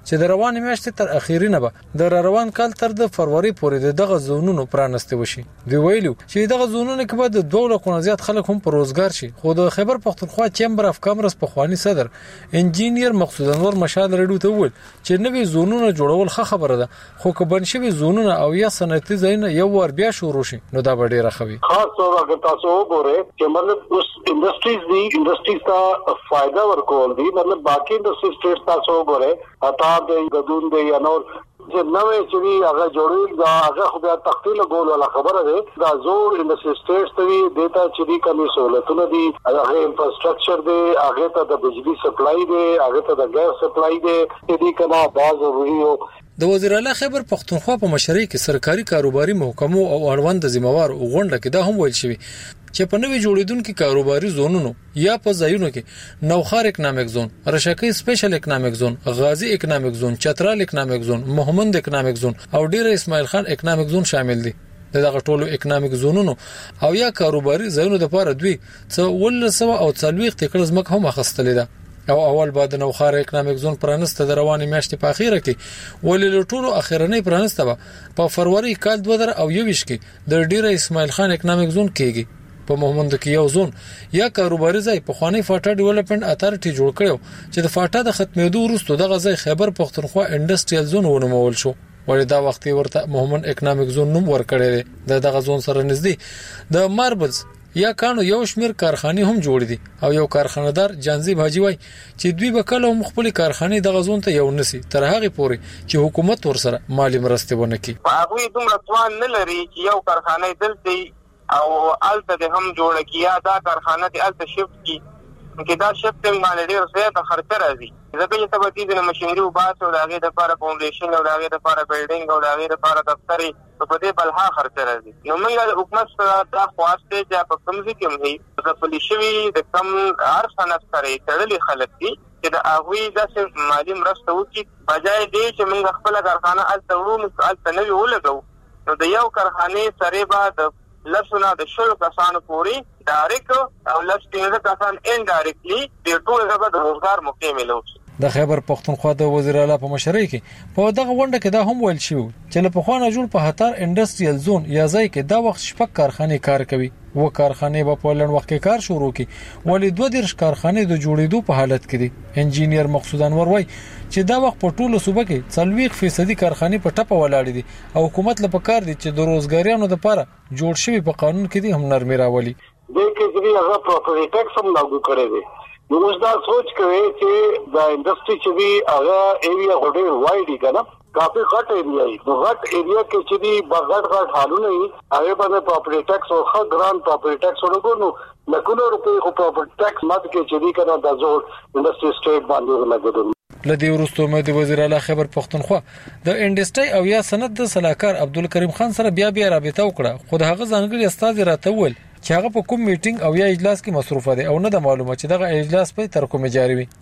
چې د روان میاشتې تر اخیری نه به د روان کال تر د فروری پورې دغه زونونو پرانسته وشي. دوی ویلو چې دغه زونونه کې به د دوه لکو زیات خلک هم پر روزګار شي. خو د خیبر پختونخوا چیمبر اف کامرس په خواني صدر انجینیر مقصود انور مشال رډو ته وویل چې نوې زونونه جوړول ښه خبره ده، خو که بن شوي زونونه او یا صنعتي ځایونه یو ور بیا شروع شي نو دا به ډیره ښه وي. خاص طور اگر تاسو وګورئ چې مطلب اوس انډستریز دی انډستریز ته فائدہ ورکول دي، مطلب باقي انډستریز سټیټ تاسو وګورئ اتا د غدون دی یا نور چې نوې چې هغه جوړول دا هغه خو بیا تخفیل ګول ولا خبره ده. دا زور انډستری سټیټس ته دیتا چې دی کمی سہولتونه دي، هغه انفراستراکچر دی، هغه ته د بجلی سپلای دی، هغه ته د ګاز سپلای دی، دې کنا دا ضروري او د وزیر اعلی خیبر پختونخوا په مشرۍ کې سرکاري کاروباري محکمو او اړوند ذمہوار غونډه کې دا هم ویل شوی چې په نوې جوړیدونکو کاروباري زونونو یا په ځایونو کې نوخار اکونومیک زون، رشکې سپیشل اکونومیک زون، غازی اکونومیک زون، چترال اکونومیک زون، محمد اکونومیک زون او ډیر اسماعیل خان اکونومیک زون شامل دي. دغه ټولو اکونومیک زونونو او یا کاروباري ځایونو لپاره دوی څو ولسو او څلويخ تکړه ځمکه هم اخستلې ده. او اول بعد نوخار اکونومیک زون پرانسته د رواني میاشتې په اخیره کې ولې له ټولو اخیرنۍ پرانسته به په فروری کال دوه زره یوویشت کې د ډیر اسماعیل خان اکونومیک زون کېږي. په محمد کې یو زون یا کاروباري ځای په خوانی فاټا ډیولپمنٹ اتارټي جوړ کړو چې د فاټا د ختمېدو وروسته دغه ځای خیبر پختونخوا انډستریال زون ونومول شو. ولې دا وخت ورته محمد اکونومیک زون نوم ورکړی دی. د دغه زون سره نږدې د ماربلز یا کانو یو شمیر کارخانه هم جوړ دي او یو کارخانه‌دار جانزی بهاجي وای چې دوی به کله هم خپل کارخانه د غزون ته یو نسی تر هغه پورې چې حکومت ورسره مالی مرسته ونه کوي. هغه دومره توان نه لري چې یو کارخانه دلته او الته هم جوړ کیا دا کارخانه د الته شفت کی کې دا شفت باندې ډیر زیات خرچ راځي. ځکه چې تبدیل د ماشينري او باسو د هغه د لپاره فاونډیشن او د هغه د لپاره بلډینګ او د هغه د لپاره دفتري په دې بلها خرچ راځي. نو موږ د حکومت سره دا خواسته چې په کوم ځای کې موږ د پولیسوي د کم هر صنعت سره تړلي خلک دي چې د هغه د مالی مرسته وکړي بجای دې چې موږ خپل کارخانه الته ورو الته نه ولګو. نو د یو کارخانه سره به د لسونه د شلو کسانو پوری ډایرکټ او لسټینګ کسان انډایرکټلی د ټول غبا د روزګار موقع ملوي. د خیبر پختونخوا د وزیر اعلی په مشرۍ کې په دغه غونډه کې دا هم ویل شو چې له پخوانه جوړ په هتار انډستریال زون یا ځای کې دا وخت شپږ کارخانه کار کوي و کارخانه په پولند وخت کې کار شروع کی ولې دوه درش کارخانه د جوړېدو په حالت کې دي. انجینیر مقصود انور وای چې دا وخت په ټولو صوبه کې څلويخ فیصدي کارخانه په ټپه ولاړ دي او حکومت له پکار دي چې د روزګاریانو لپاره جوړ شوی په قانون کې دي هم نرمي راولي. د کې چې هغه پراپرټي ټیکس هم لاګو کړی دی. نو اوس دا سوچ کوي چې د انډستری چې دی هغه ایریا غوډه وایډ کنه کافي غټ ایریا دی. نو غټ ایریا کې چې دی بغټ غټ حالونه وي هغه باندې پراپرټي ټیکس او خا ګران پراپرټي ټیکس ورکړو. نو لکه روپے خو پراپرټي ټیکس مات کې چې دی کنه د زور انډستری سټیټ باندې لګیدل. لدی ورستو مې د وزیر اعلی خیبر پختونخوا د انډستری او یا صنعت د صلاحکار عبدالکریم خان سره بیا بیا رابطه وکړه. خو د هغه ځانګړي استاد راته ول چې هغه په کوم میټینګ او یا اجلاس کې مصروف دي او نه د معلومه چې دغه اجلاس په تر کومه جاری وي.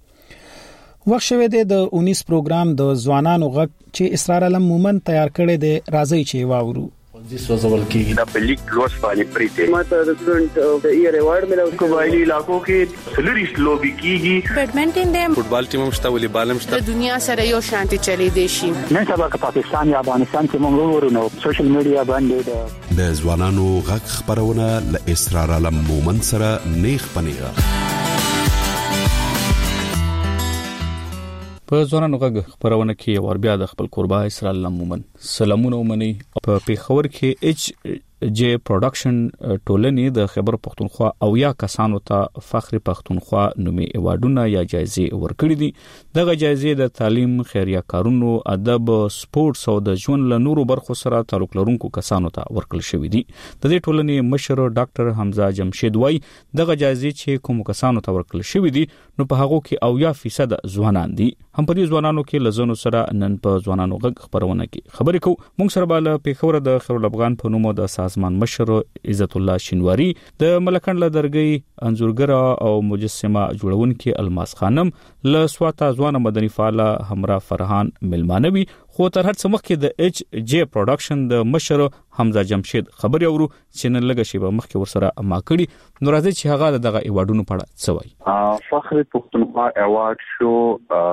وخت شوه د اونیس پروګرام د ځوانانو غږ چې اسرار علم مومن تیار کړي دي راځي چې واورو. جس وزول کی دا بلیک لوس باندې پریته ماته د سټوډنټ د ایئر ایوارډ ملو قبایلی علاقو کې سلریس لوبي کیږي بیډمنټن د فوټبال ټیم مشته ولې بالم شته د دنیا سره یو شانتي چلی دی شي. نن سبا که پاکستان یا افغانستان کې موږ ورونو سوشل میډیا باندې د ځوانانو غږ خبرونه ل اسرار علم مومن سره نیخ پنیغه په ځوانانو غږ خبرونه کې ور بیا د خپل قربا اسرار علم مومن سلامونه ومني. په پیښور کې اچ جے پروډکشن ټولنې د خیبر پختونخوا او یا کسانو ته فخر پختونخوا نومي ایوارډونه یا جایزې ورکړي دي. دغه جایزې د تعلیم، خیریه کارونو، ادب، سپورتس او د ژوند له نورو برخو سره تعلق لرونکو کسانو ته ورکړل شوې دي. د دې ټولنې مشر ډاکټر حمزه جمشید وای دغه جایزې چې کوم کسانو ته ورکړل شوې دي نو په هغه کې او یا فیصد ځوانان دي. هم په دې ځوانانو کې لزونو سره نن په ځوانانو غږ خبرونه کې خبرې کوو. موږ سره بل پیښور د خیر الافغان په نوم د سازمان مشر عزت الله شینواری، د ملکند له درګي انځورګر او مجسمه جوړونکي الماس خانم، له سواتا ځوان مدني فعال همرا فرحان ملمانوي. خو تر هر څه مخکې د اچ جے پروډکشن د مشر حمزه جمشید خبري اورو چې نن لږه شی به مخکې ورسره ما کړی. نو راځي چې هغه دغه ایوارډونو په اړه څه وایي. فخر پختونخوا ایوارډ شو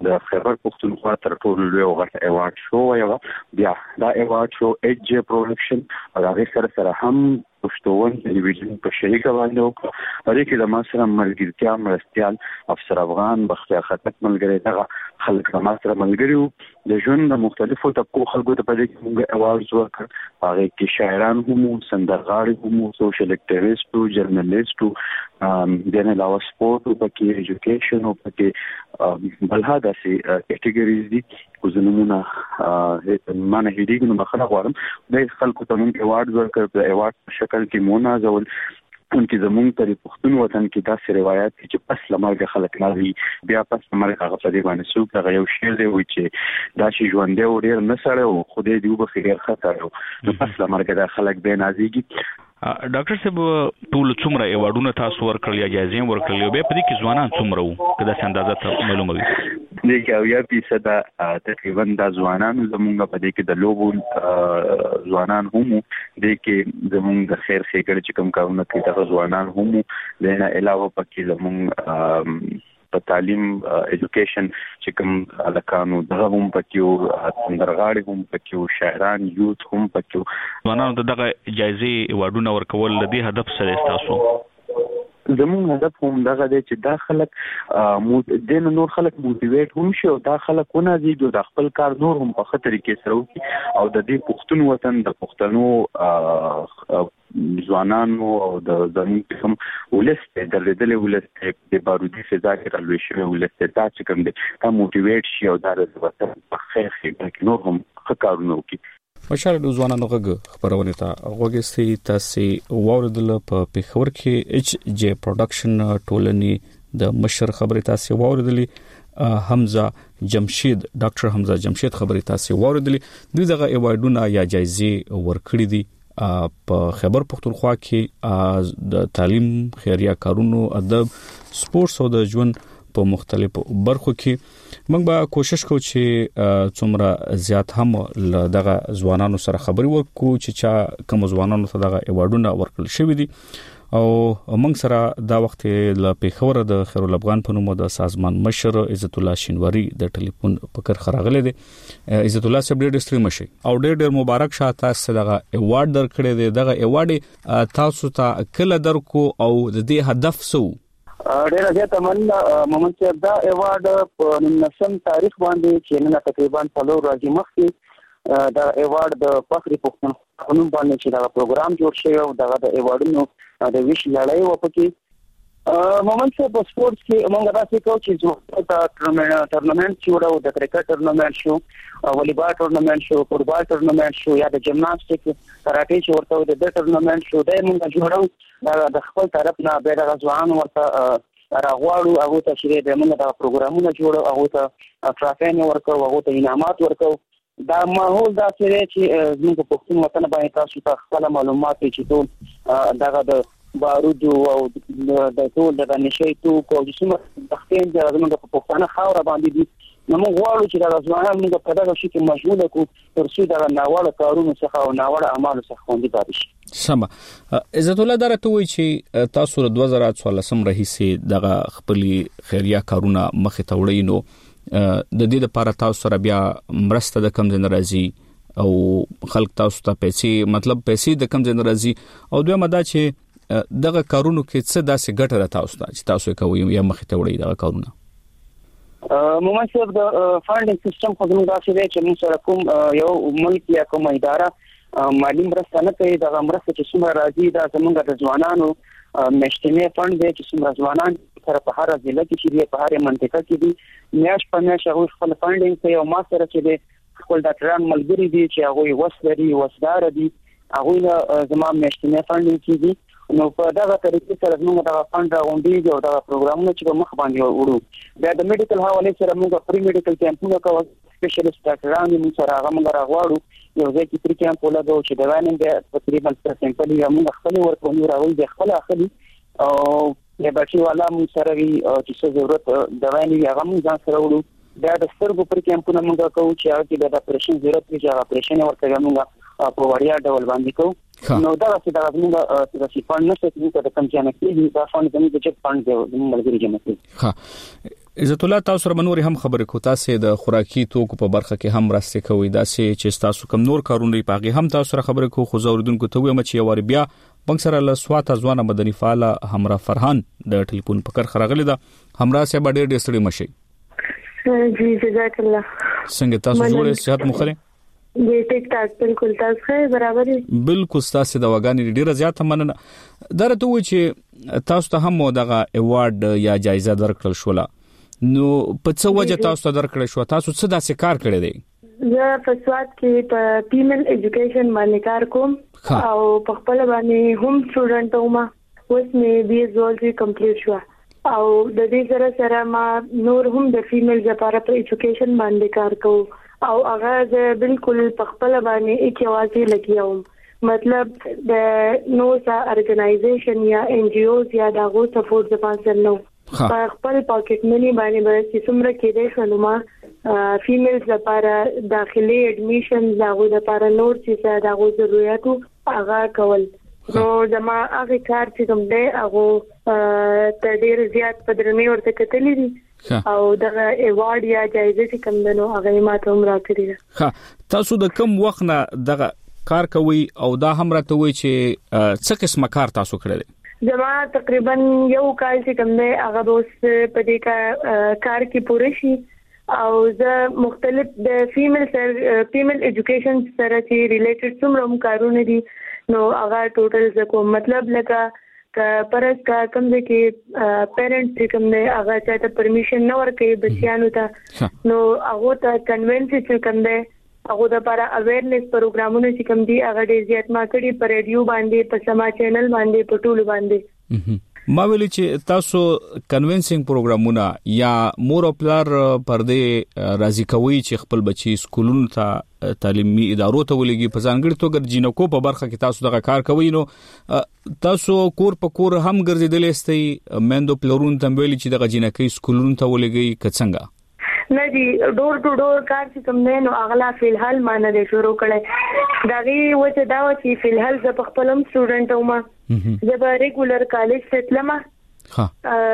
د خیبر پختونخوا تر ټولو لوی غټ ایوارډ شو یو بیا دا ایوارډ شو ایچ جی پروډکشن او هغه سره سره هم پښتون ټلویزیون په شریکه باندې وکړه په دې کې د ما سره ملګرتیا مرستيال افسر افغان بختیار خټک ملګری دغه خلک د ما سره ملګریو د ژوند د مختلفو طبقو خلکو ته په دې کې موږ ایوارډز ورکړ هغه کې شاعران هم سندرغاړي هم سوشل اکټیویسټ او جرنالیست او د علاوه سپورت او پکې ایجوکیشن او پکې بلها داسې کټګوریز دي کوزنمونه مانه هدیګ نو مخه غواړم د خلکو ته موږ ایوارډز ورکړ په ایوارډ په شکل کې مونازول انکه زمونږ ته پښتون وطن کې داسې روایت چې پس لمرګه خلک نه وي بیا پس لمرګه هغه په دې باندې څوک هغه یو شعر دی وایي چې دا چې ژوند دی ډېر نه سره او خدای دې وبخیر خطر نو پس لمرګه د خلک به نازيږي ډاکټر صاحب ټول څومره ایوارډونه تاسو ورکړل یا جایزې ورکړل به په دې کې ځوانان څومره وو کله چې اندازه ته معلومه وي دې کې اویا فیصد تقریبا د ځوانانو زمونږ په دې کې د لوبو ځوانان هم دې کې زمونږ د خیر ښېګړې چې کوم کارونه کوي د ځوانان هم د علاوه پکې زمونږ په تعلیم ایجوکیشن چې کوم الکانو دغه هم پکې سندرغاړي هم پکې شاعران یوت هم پکې ځوانانو دغه جایزې ایوارډونه ورکول د دې هدف سره تاسو زموږ هدف هم دغه دی چې دا خلک مو د نور خلک موټیویټ هم شي او دا خلک ونه دي د خپل کار نور هم په خطر کې سره وکړي او د دې پښتون وطن د پښتنو ځوانانو او د زموږ کوم ولست د لیدل ولست د بارودي فضا کې راوي شوی ولست دا چې کوم دی دا موټیویټ شي او دا د وطن په خیر کې نور هم کارونه وکړي مشال د ځوانانو غږ خبرونه ته غوږستي تاسو واردل په پیښور کې ایچ جی پروډکشن ټولنې د مشر خبرې تاسو واردلې حمزه جمشید ډاکټر حمزه جمشید خبرې تاسو واردلې دوی دغه ایوارډونه یا جایزې ورکړي دي په خیبر پختونخوا کې د تعلیم خیریه کارونو ادب سپورتس او د ژوند په مختلفو برخو کې موږ به کوشش کوو چې څومره زیات هم دغه ځوانانو سره خبري وکړو چې چا کوم ځوانانو ته دغه ایوارډونه ورکړل شوی دي او موږ سره دا وخت ل پیښور د خیر الافغان په نوم د سازمان مشر عزت الله شینواری د ټلیفون پکر خراغله دي عزت الله صاحب ډېر ستړي مشي او ډېر ډېر مبارک شه تاسو دغه ایوارډ درکړی دی دغه ایوارډ تاسو ته کله درکو او د دې هدف سو ډېر زیات مننه محمد صاحب دا ایوارډ په نولسم تاریخ باندې چې نن تقریبا څلور ورځې مخکې دا ایوارډ د فخر پښتونخوا په نوم باندې چې دا پروګرام جوړ شوی او دا د ایوارډونو د ویش لړۍ و پکې محمد صاحب په سپورتس کې موږ راځي کوو چې زه ټورنمنت جوړو د کرکټ ټورنمنت شو والیبال ټورنمنت شو فوټبال ټورنمنت شو یا د جمناستیک کراټې چې ورته د ټورنمنت شو د موږ جوړو د خپل طرف نه به د ځوان ورته راغواړو هغه ته چې د موږ د پروګرامونو جوړو هغه ته ټرافین ورکو هغه ته انعامات ورکو دا ماحول دا چې موږ په پښتون وطن باندې تاسو ته خپل معلومات چې ټول دغه د بارود او د ټول د نشي تو کو چې څومره تختین د موږ په پښتانه خاور باندې دي نو موږ غواړو چې دا ځوانان موږ په دغه شي کې مشغوله کو ترڅو دا ناوړه کارونه څخه او ناوړه اعمال څخه خوندي پاتې شي سم عزت الله درته وی چې تاسو د دوه زره څوارلسم راهیسې دغه خپل خیریه کارونه مخه ته وړئ نو د دې لپاره تاسو سره بیا مرسته د کم ځای ناراضي او خلک تاسو ته پیسې مطلب پیسې د کم ځای ناراضي او دوی مدا چې دغه کارونو کې څه داسې ګټه ده تاسو ته چې تاسو کوي یا مخ ته وړي دغه کارونه موږ صرف د فاندینګ سیستم خو موږ داسې دی چې موږ سره کوم یو ملک یا کوم اداره مالی مرسته نه کوي دغه مرسته چې څومره راځي دا زموږ د ځوانانو میاشتنی فند دی چې څومره ځوانان سره په هر ضلع کې چې په هر منطقه کې دي میاش په میاش هغه خپل فاندینګ کوي او ما سره چې دی خپل ډاکټران ملګری دي چې هغه وسلري وسدار دي هغه زموږ میاشتنی فاندینګ کوي نو په دغه طریقې سره موږ دغه فند راوندي او دغه پروګرامونه چې مخ باندې وړو بیا د میډیکل حواله سره موږ پری میډیکل کیمپونه کوو سپیشلیست ډاکټران موږ سره هغه موږ راغواړو یو ځای کې پری کیمپ ولګو چې د وانینګ تقریبا سیمپل یا موږ خپل ورکو نو راوي د خپل اخلي او یا بچي والا موږ سره وی چې څه ضرورت د وانینګ هغه موږ ځان سره وړو بیا د سترګو پری کیمپونه موږ کوو چې هغه کې د اپریشن ضرورت وي چې اپریشن ورته موږ په وړیا ډول باندې کوو نو دا چې دا موږ د فند نشته چې د کم ځای نه کېږي دا فند زموږ د چک فند دی موږ لګري جمع کوي ها عزت الله تاسو سره منوري هم خبرې کو تاسو د خوراکي توکو په برخه کې هم راسته کوي دا چې تاسو کوم نور کارونه پاغي هم تاسو سره خبرې کو خو زوردونکو ته ویم چې یو بیا بنګ سره له سواته ځوانه مدني فعال همرا فرحان د ټلیفون پکړ خراغلی دا همرا سه باندې ډېر ستړي مشي جی جزاک الله څنګه تاسو جوړه صحت مخره جی ټیک ټاک بالکل تاسو ښه برابر بالکل تاسو د وګانی ډیره زیاته مننه درته و چې تاسو ته هم دغه ایوارډ یا جایزه درکړل شوله نو په څه وجه تاسو ته درکړل شو تاسو څه داسې کار کړی دی زه په سواد کې په فیمیل ایجوکیشن باندې کار کوم او په خپل باندې هم سټوډنټ وم اوس مې بي اس زولجی کمپلیټ شو او د دې سره سره ما نور هم د فیمیل لپاره په ایجوکیشن باندې کار کوم او هغه زه بالکل په خپل باندې یک واځي لګیاوم مطلب د نوسا ارګنایزیشن یا ان جی اوز یا دغه سپورټ د پاسه نو په خپل پاکټ منی باندې به چې څومره کې دې شنو فیمیلز لپاره داخلي اډمیشن دغه لپاره نور چې دغه ضرورتو هغه کول نو زما هغه کار چې کوم دی هغه ته ډیر زیات پدرمي ورته کتلې دي او دغه ایوارډ یا جایزه چې کوم دنو هغه ماته هم راکړي ها تاسو د کم وخت نه دغه کار کوي او دا هم راته وي چې څه قسمه کار تاسو کړی زما تقریبا یو کال چې کوم دی هغه اوس په دې کا کار کې پوره شي او زه مختلف د فیمیل سر فیمیل ایجوکیشن سره چې ریلیټډ څومره کارونه دي نو هغه ټوټل زه کوم مطلب لکه ک پرس کا کوم دی کې پیرنټ چې کوم دی هغه ته پرمیشن نه ورکوي بچیانو ته نو هغه ته کنوینس چې کوم دی هغه د لپاره اویرنس پروګرامونه چې کوم دي هغه ډیر زیات ما کړی په ریډیو باندې په سما چینل باندې په ټولو باندې ما ویل چې تاسو کنوینسینګ پروګرامونه یا مور او پلار پر دې راضي کوي چې خپل بچي سکولونو ته تعلیمي ادارو ته ولګي په ځانګړي توګه جنکو په برخه کې تاسو دغه کار کوي نو تاسو کور په کور هم ګرځیدل استئ مندو پلرون تمویل چې دغه جنکې سکولونو ته ولګي کڅنګا نه دی ډور ټو ډور کار چې کوم نه نو اغلا فلحال ما نه دی شروع کړی دا وی وجه دا و چې فلحال ز په خپلم سټوډنټ وم زه به ریګولر کالج ستلم ها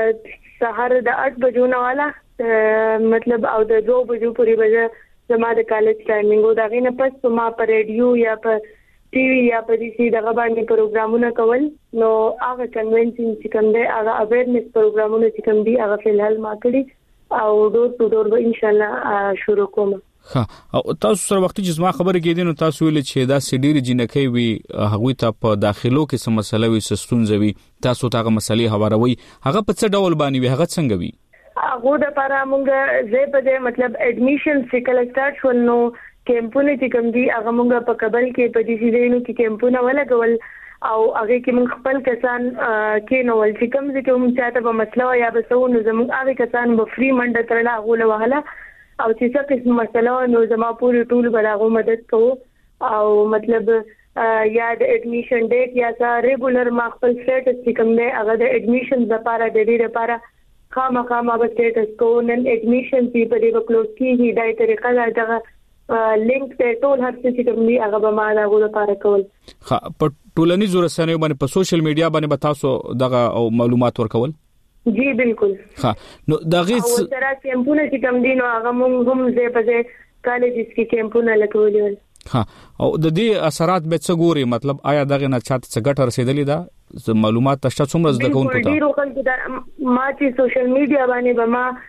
سهار د اټ بجو نه والا مطلب او د دوه بجو پورې بجه زما د کالج ټایمینګ دا غینه پس ما په ریډیو یا په ټي وي یا په دې سي دغه باندې پروګرامونه کول نو هغه کنونشن چې کوم دی هغه اویرنس پروګرامونه چې کوم دی هغه فلحال ما کړی او ډور ټو ډور به ان شاء الله شروع کوم ها او تاسو سره وخت چې زما خبره کې دي نو تاسو ویل چې دا سډيري جنکې وي هغه ته په داخلو کې سم مسله وي سستونځوي تاسو ته هغه مسلې هواروي هغه په څه ډول باندې وي هغه څنګه وي هغه د لپاره موږ زه په دې مطلب اډمیشن سیکل سٹارټ شول نو کیمپونه چې کوم دي هغه موږ په کابل کې په دې ځینو کې کیمپونه ولګول او هغه کې موږ خپل کسان کې نو ول چې کوم ځکه موږ چاته په مسله یا به سو نو زموږ هغه کسان به فری منډه ترلا غوله وهله او چې څه قسم مسله نو زما پوری ټول بلاغو مدد کوو او مطلب یا د اډمیشن ډیټ یا سا ریګولر ما خپل سټیټس چې کوم دی هغه د اډمیشن لپاره د دې لپاره خامخا ما به سټیټس کوو نن اډمیشن په دې په کلوز کې دای طریقه دا لینک ته ټول هر څه چې کوم دی هغه به ما دا غوړه لپاره کول ها په ټولنیزو رسنیو باندې په سوشل میډیا باندې به تاسو دغه او معلومات ورکول جی بالکل ها نو دغه او سره کیمپونه چې کوم دي نو هغه موږ هم زه په کالجز کې کیمپونه لګولې ها او د دې اثرات به څه ګوري مطلب آیا دغه نه چاته څه ګټه رسیدلې ده معلومات تاسو څومره زده کوونکو ته ډیرو خلکو دا ما چې سوشل میډیا باندې به ما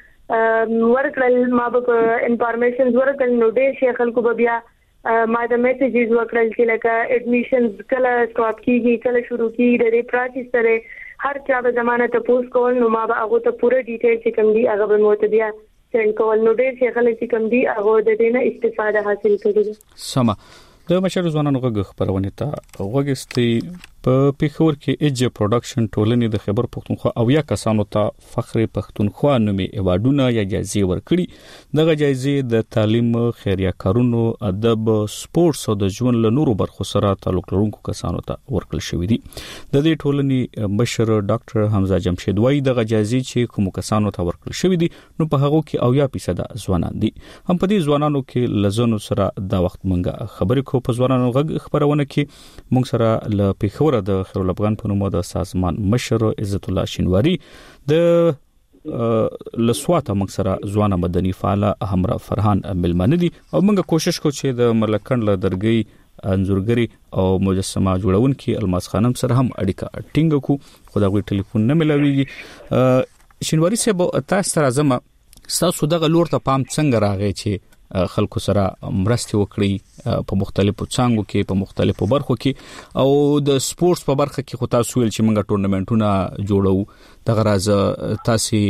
ورکړل ما به انفارمیشن ورکړل نو ډېر شي خلکو به بیا ما د میسیجز ورکړل چې لکه اډمیشنز کله سٹاپ کیږي کله شروع کیږي د دې پروسس سره هر چا به زمانه ته پوسټ کول نو ما به هغه ته پوره ډیټیل چې کوم دی هغه به مو ته بیا سند کول نو ډېر شي خلک چې کوم دی هغه د دې نه استفاده حاصل کړي سم د مشر ځوانانو غږ خبرونه ته وګستي په پیښور کې ایج پروډکشن ټولنې د خبر پښتونخوا او یا کسانو ته فخر پښتونخوا نومي ایوارډونه یا جایزې ورکړي دغه جایزې د تعلیم خیریه کارونو ادب سپورتس او د ژوند له نورو برخو سره تعلق لرونکو کسانو ته ورکړل شوې دي د دې ټولنې مشر ډاکټر حمزه جمشید وایي دغه جایزې چې کوم کسانو ته ورکړل شوې دي نو په هغه کې او یا فیصد ځوانان دي هم په دې ځوانانو کې لزنو سره دا وخت منګه خبرې کو په ځوانانو غږ خبرونه کې موږ سره ل پیښور د خیرالافغان په نوم د سازمان مشر عزت الله شینواری د لسواته موږ سره ځوان مدني فعال همرا فرحان ملمنه دي او موږ کوشش کوو چې د ملکند له درګي انزورګری او مجسمه جوړونکي الماس خانم سره هم اړیکه ټینګ کو خو دا غوي ټلیفون نه ملاويږي شینواری صاحب تاسو سره زما تاسو دغه لور ته پام څنګه راغی چې خلکو سره مرسته وکړي په مختلفو څنګهو کې په مختلفو برخو کې او د سپورتس په برخه کې خو تاسو ویل چې موږ ټورنمنټونه جوړو دغه راز تاسو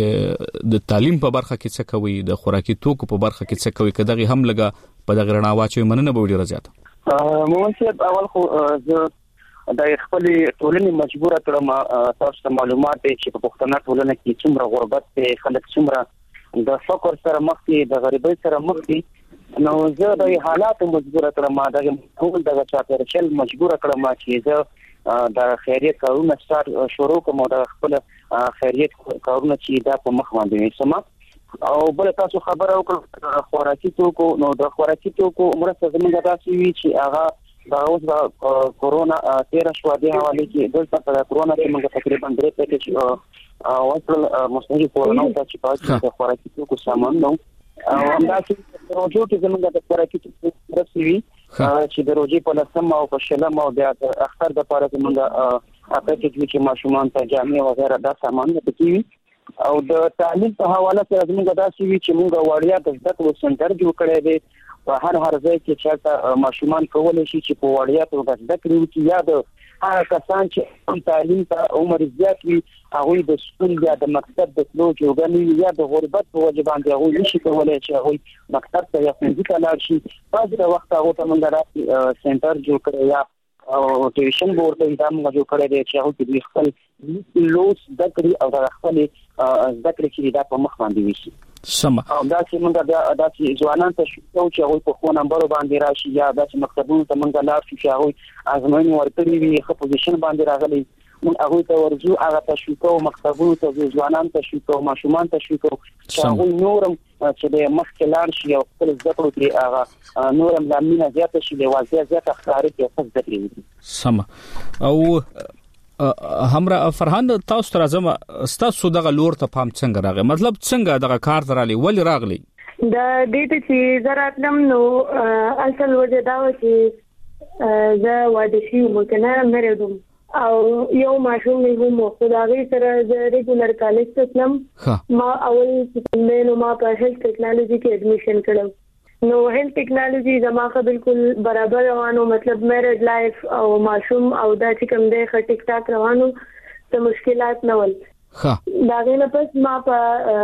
د تعلیم په برخه کې څه کوي د خوراکي توکو په برخه کې څه کوي کداغي هم لګه په دغه رڼا واچوي مننه به ډیره زیاته مونږ اول خو زه د خپل ټولنې مجبوره کړم تاسو ته معلومات چې په پښتنه ټولنه کې څومره غربت دی خلک څومره د فقر سره مخ دي د غریبۍ سره مخ دي نو زه د حالات مجبوره کړم دا ټول د چاپیریال مجبوره کړم چې زه د خیریت کارونه ستار شروع کوم د خپل خیریت کارونه چې دا په مخ باندې سم او بل تاسو خبره وکړه خوراکي توکو نو د خوراکي توکو مرسته زموږ داسې وی چې هغه دا اوس د کورونا تیر شو دی حواله کې دلته په کورونا کې موږ تقریبا درې پکې او اصل مستری کورونا ته چې پاتې د خوراکي توکو سامان نو او همداسې روزو کې زموږ د خوراکي توکو رسېږي چې د روزي په لسم او په شلم او د اختر د پاره زموږ اپیټ کې ماشومان ته جامې وغیرہ دا سامان پکې او د تعلیم په حواله سره زموږ داسې وی چې موږ وړیا د زده کړو سنټر جوړ کړی دی په هر هر ځای کې چې ماشومان کولای شي چې په وړیا توګه زده کړي چې یا د هغه کسان چې تعلیم ته عمر زیات وي هغه د سکول یا د مکتب د تلو جوړګنی یا د غربت په وجه باندې هغه نشي کولای چې هغه مکتب ته یا ښوونځي ته لاړ شي په دغه وخت هغه ته موږ راځي سنټر جوړ کړی یا او ټیوشن بورډ ته دا موږ جوړ کړی دی چې هغه د خپل لوس د کړی او د خپل د کړی چې دا په مخ باندې وي سم او دا چې موږ دا د ځوانان ته شو چې هغه په خو نمبر باندې راشي یا د مکتبونو ته موږ لاړ شو چې هغه ازموینه ورکړي وي خو پوزیشن باندې راغلي موږ هغه ته ورځو هغه ته شو کو مکتبونو ته ځوانان ته شو کو ماشومان ته شو کو چې هغه نورم چې د مخکې لاړ شي او خپل زده کړو کې هغه نورم لامینه زیاته شي د واځي زیاته ښکاري کې څه زده کړي سم او همرا فرحان تاسو تر ازم تاسو دغه لور ته پام څنګه راغی مطلب څنګه دغه کار درالي ولې راغلی دا دې ته چې زراتلم نو اصل وجه دا و چې زه واده شي مکنه مې دوم او یو ماشوم مې هم خدای سره د ریګولر کالج ته تلم ما اول چې نو ما په هیلث ټیکنالوژي کې اډمیشن کړم نو هیلث ټیکنالوژي زماخه بالکل برابر روانو مطلب میرج لایف او ماشوم او دا چې کوم دی خ ټیک ټاک روانو ته مشکلات نه ول ښه دا غنه پس ما په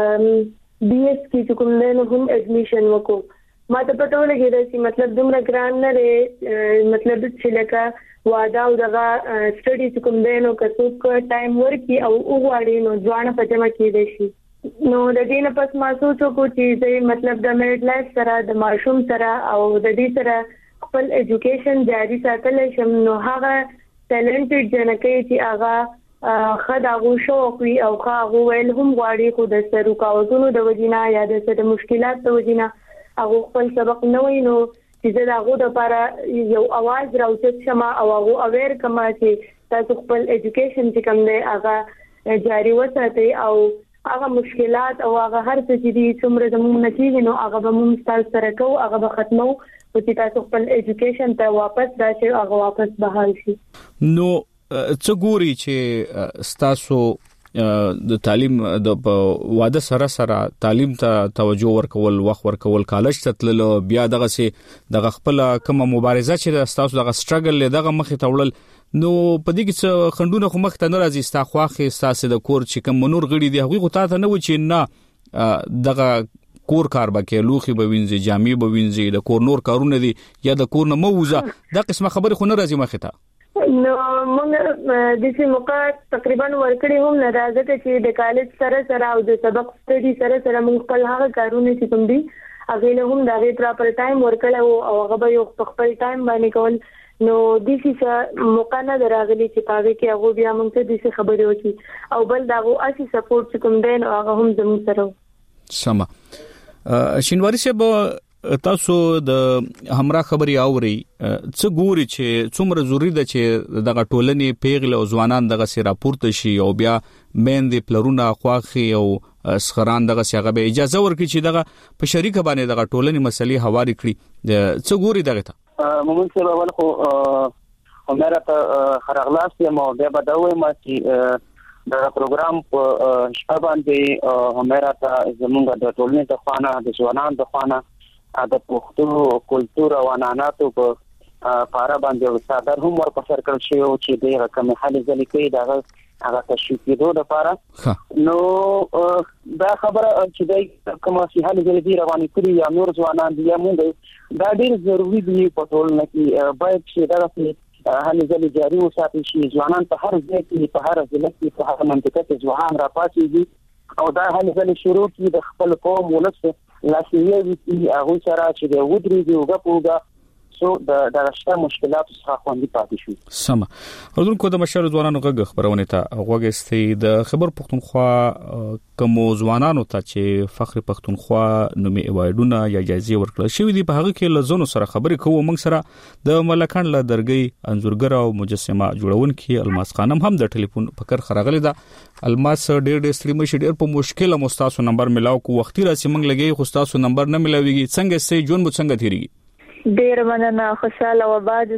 بي اس کې کوم نه هم اډمیشن وکړو ما ته پته ولګی چې مطلب دومره ګران نه لري مطلب چې لکه وادا او دغه سټډي کوم دی نو که څوک ټایم ورکی او وګواړي نو ځوان په جمع کې دي شي نو د دې نه پس ما سوچو کو چې زه مطلب د میرټ لایف سره د ماشوم سره او د دې سره خپل اډوকেশন جاری ساتل شم نو هغه ټیلنټډ جنکې چې هغه خداغو شوق وي او هغه ویل هم غواړي خو د سرو کاوتونو د وجینا یا د سره مشکلات د وجینا هغه خپل سبق نه وینو چې زه هغه د لپاره یو आवाज راوچت شمه او هغه اویر کما چې تاسو خپل اډوকেশن چې کوم دی هغه جاری وساتئ او هغه مشکلات او هغه هر څه چې دي څومره د موږ نتیجه نو هغه به موږ تاسو سره کوو هغه به ختمو او چې تاسو خپل اډوকেশن ته واپس راشي هغه واپس بحال شي نو څه ګوري چې تاسو د تعلیم د واده سره سره تعلیم ته توجه ورکول وخت ورکول کالج ته تلل بیا دغه سي دغه خپل کومه مبارزه چې تاسو دغه سټرګل دغه مخې ته وړل نو په دې کې خندونه خو مخ ته ناراضي ستا خواخه تاسو د کور چې کوم منور غړي دی هغه غوته ته نه و چې نه دغه کور کار بکې لوخي به وینځي جامې به وینځي د کور نور کارونه دي یا د کور نه موزه د قسمه خبره خو ناراضي مخه ته نو موږ د دې موقع تقریبا ورکړې هم نه راځي چې د کالج سره سره او د سبق سټډي سره سره موږ خپل هغه کارونه چې کوم دي هغه له هم د پراپر ټایم ورکړو او هغه به یو خپل ټایم باندې کول نو د دې موقع نه راغلي چې پاره کې هغه بیا موږ ته د خبرې وکړي او بل دا هغه اسی سپورټ چې کوم دی نو هغه هم زموږ سره سم شینواری صاحب تاسو د همرا خبري اوري څه ګوري چې څومره ضروری ده چې دغه ټولنې پیغله او ځوانان دغه سي راپورته شي او بیا مېندې پلرونه خواخي او سخران دغه سیغه به اجازه ورکړي چې دغه په شریکه باندې دغه ټولنې مسلې هواري کړي څه ګوري دغه ته موږ سره ول خو همره ته خرغلاس یم او بیا به دا وایم چې دا پروګرام په شپه باندې همره ته زمونږ د ټولنې د خوانه د ځوانانو د خوانه د پښتو کلچر او عنعناتو په پاره باندې صادر هم ورپسر کړل شي او چې د رقم حل ځلې کوي دا هغه تشویق کېدو لپاره نو دا خبره چې د کومه سي حل ځلې دی روانې کړی یا نور ځوانان دي یا موږ دا ډېر ضروری دی په ټولنه کې باید چې دا هل ځلې جاري وساتل شي ځوانان په هر ځای کې په هر ځای کې په هر منطقه کې ځوان راپاتېږي او دا هل ځلې شروع کی د خپل قوم ولس لاسیه وي هغه سره چې د ودرېږي او غوږه سو د دغه مشکلات څخه خوندي پاتې شي سم حضور کو د مشر ځوانانو غږ خبرونه ته غوږستې د خبر پښتونخوا کوم ځوانانو ته چې فخر پښتونخوا نومي ایوارډونه یا جایزې ورکړل شوې دي په هغه کې لزونو سره خبرې کوو موږ سره د ملکان له درګي انځورګر او مجسمه جوړونکي الماس خانم هم د ټلیفون فکر خراغلی ده الماس ډېر ډېر ستړي مشه ډېر په مشکله مستاسو نمبر ملاو کو وختي راسي موږ لګي خو تاسو نمبر نه ملاويږي څنګه سي جون مو څنګه تیریږي ډیر مننه خوشاله و بعد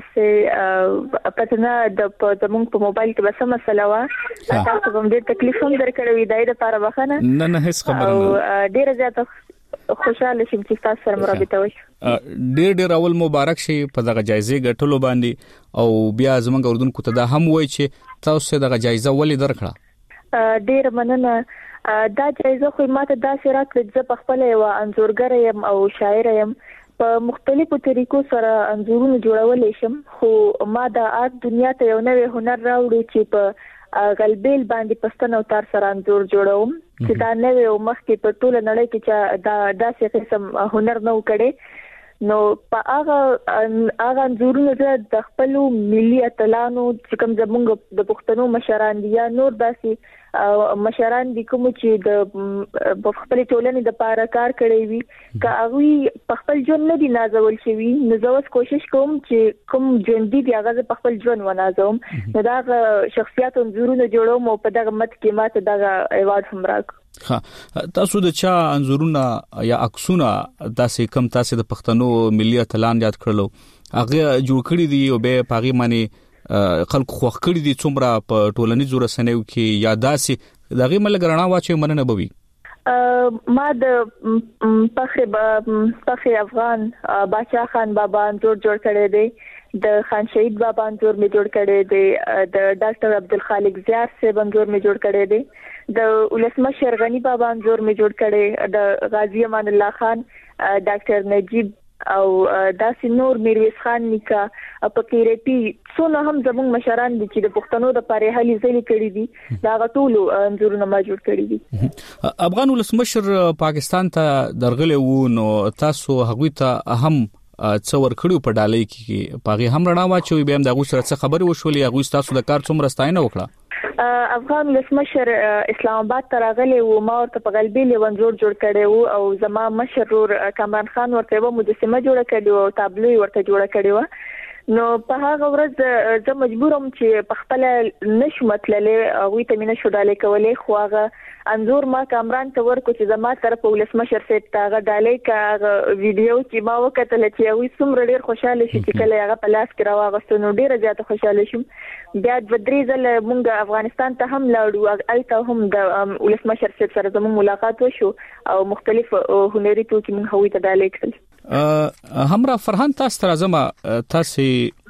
سه پتنه د پدمون په موبایل کې بس مسله وا تاسو کوم ډیر تکلیف هم درکړی وي دای د لپاره بخنه نه نه هیڅ خبره نه ډیر زیاته خوشاله شم چې تاسو سره مرابطه وشي ډیر ډیر اول مبارک شي په دغه جایزې ګټلو باندې او بیا زمونږ اردوونکو ته دا هم وای چې تاسو دغه جایزه ولې درکړه ډیر مننه دا جایزه خو ماته دا سره کړ چې په خپل یو انځورګر یم او شاعر یم په مختلفو طریقو سره انځورونه جوړولې شم خو ما د آرت دنیا ته یو نوې هنر راوړو چې په غلبیل باندې پښتنو تر سره انځور جوړوم چې دا نوې او مخکې په ټول نړۍ کې چې دا داسې قسم هنر نو کړي نو په هغه هغه انځورونه د خپل ملي اتلانو چې کوم زمونږ د پښتنو مشران دي یا نور داسې مشران دي کوم چې د خپل ټولنې د پاره کار کړی وي که هغه په خپل ژوند نه دي نازول شوی نو زه اوس کوشش کوم چې کوم ژوند دي هغه په خپل ژوند ونازوم نو دا شخصیت انځورونه جوړوم او په دغه مت کې ماته دغه ایوارډ هم راک ها تاسو د چا انځورونه یا عکسونه داسې کم تاسو د پښتنو ملي اتلان یاد کړلو هغه جوړ کړی دي او به پاغي معنی خلک خوښ کړی دي څومره په ټولنیزو رسنیو کې یا داسې دغه ملګرنا واچي مننه بوي ما د فخر فخر افغان باچا خان بابا انځور جوړ کړی دی د خان شهید بابا انځور می جوړ کړی دی د ډاکټر عبدالخالق زیار صاحب انځور می جوړ کړی دی د ولسمشر غنی بابا انځور می جوړ کړی د غازی امان الله خان ډاکټر نجیب او داسې نور میرویس خان نیکا په کېریټي څونه هم زموږ مشران دي چې د پښتنو د پاره هلي ځلې کړې دي دا غټولو انځورونه ما جوړ کړی دي افغان ولسمشر پاکستان ته درغله وو نو تاسو هغوی ته هم څور کړو په ډالۍ کې پاغي هم رڼا واچوي به هم د غوښره څه خبري وشولې هغه تاسو د کار څومره ستاینه وکړه افغان ولسمشر اسلام آباد ته راغلی و ما ورته په غلبي لیونجوړ جوړ کړی وو او زما مشرور کمران خان ورته و مجسمه جوړه کړې او تابلو ورته جوړه کړې و نو په هغه ورځ زه مجبورم چې په خپل نشم تللې او ته مینه شو ډالې کولې خو هغه انځور ما کامران ته ورکو چې زما طرف ولسمشر سیټ تاغه ډالې کا ویډیو چې ما وکړل چې هغه څومره ډیر خوشاله شي چې کله هغه په لاس کې راوغستو نو ډیر زیات خوشاله شوم بیا د درې ځله مونږ افغانستان ته هم لاړو الته هم د ولسمشر سیټ سره زموږ ملاقات وشو او مختلف هنري توکي مونږ هوی ته ډالې کړل همرا فرهان تاسو تر زما تاسو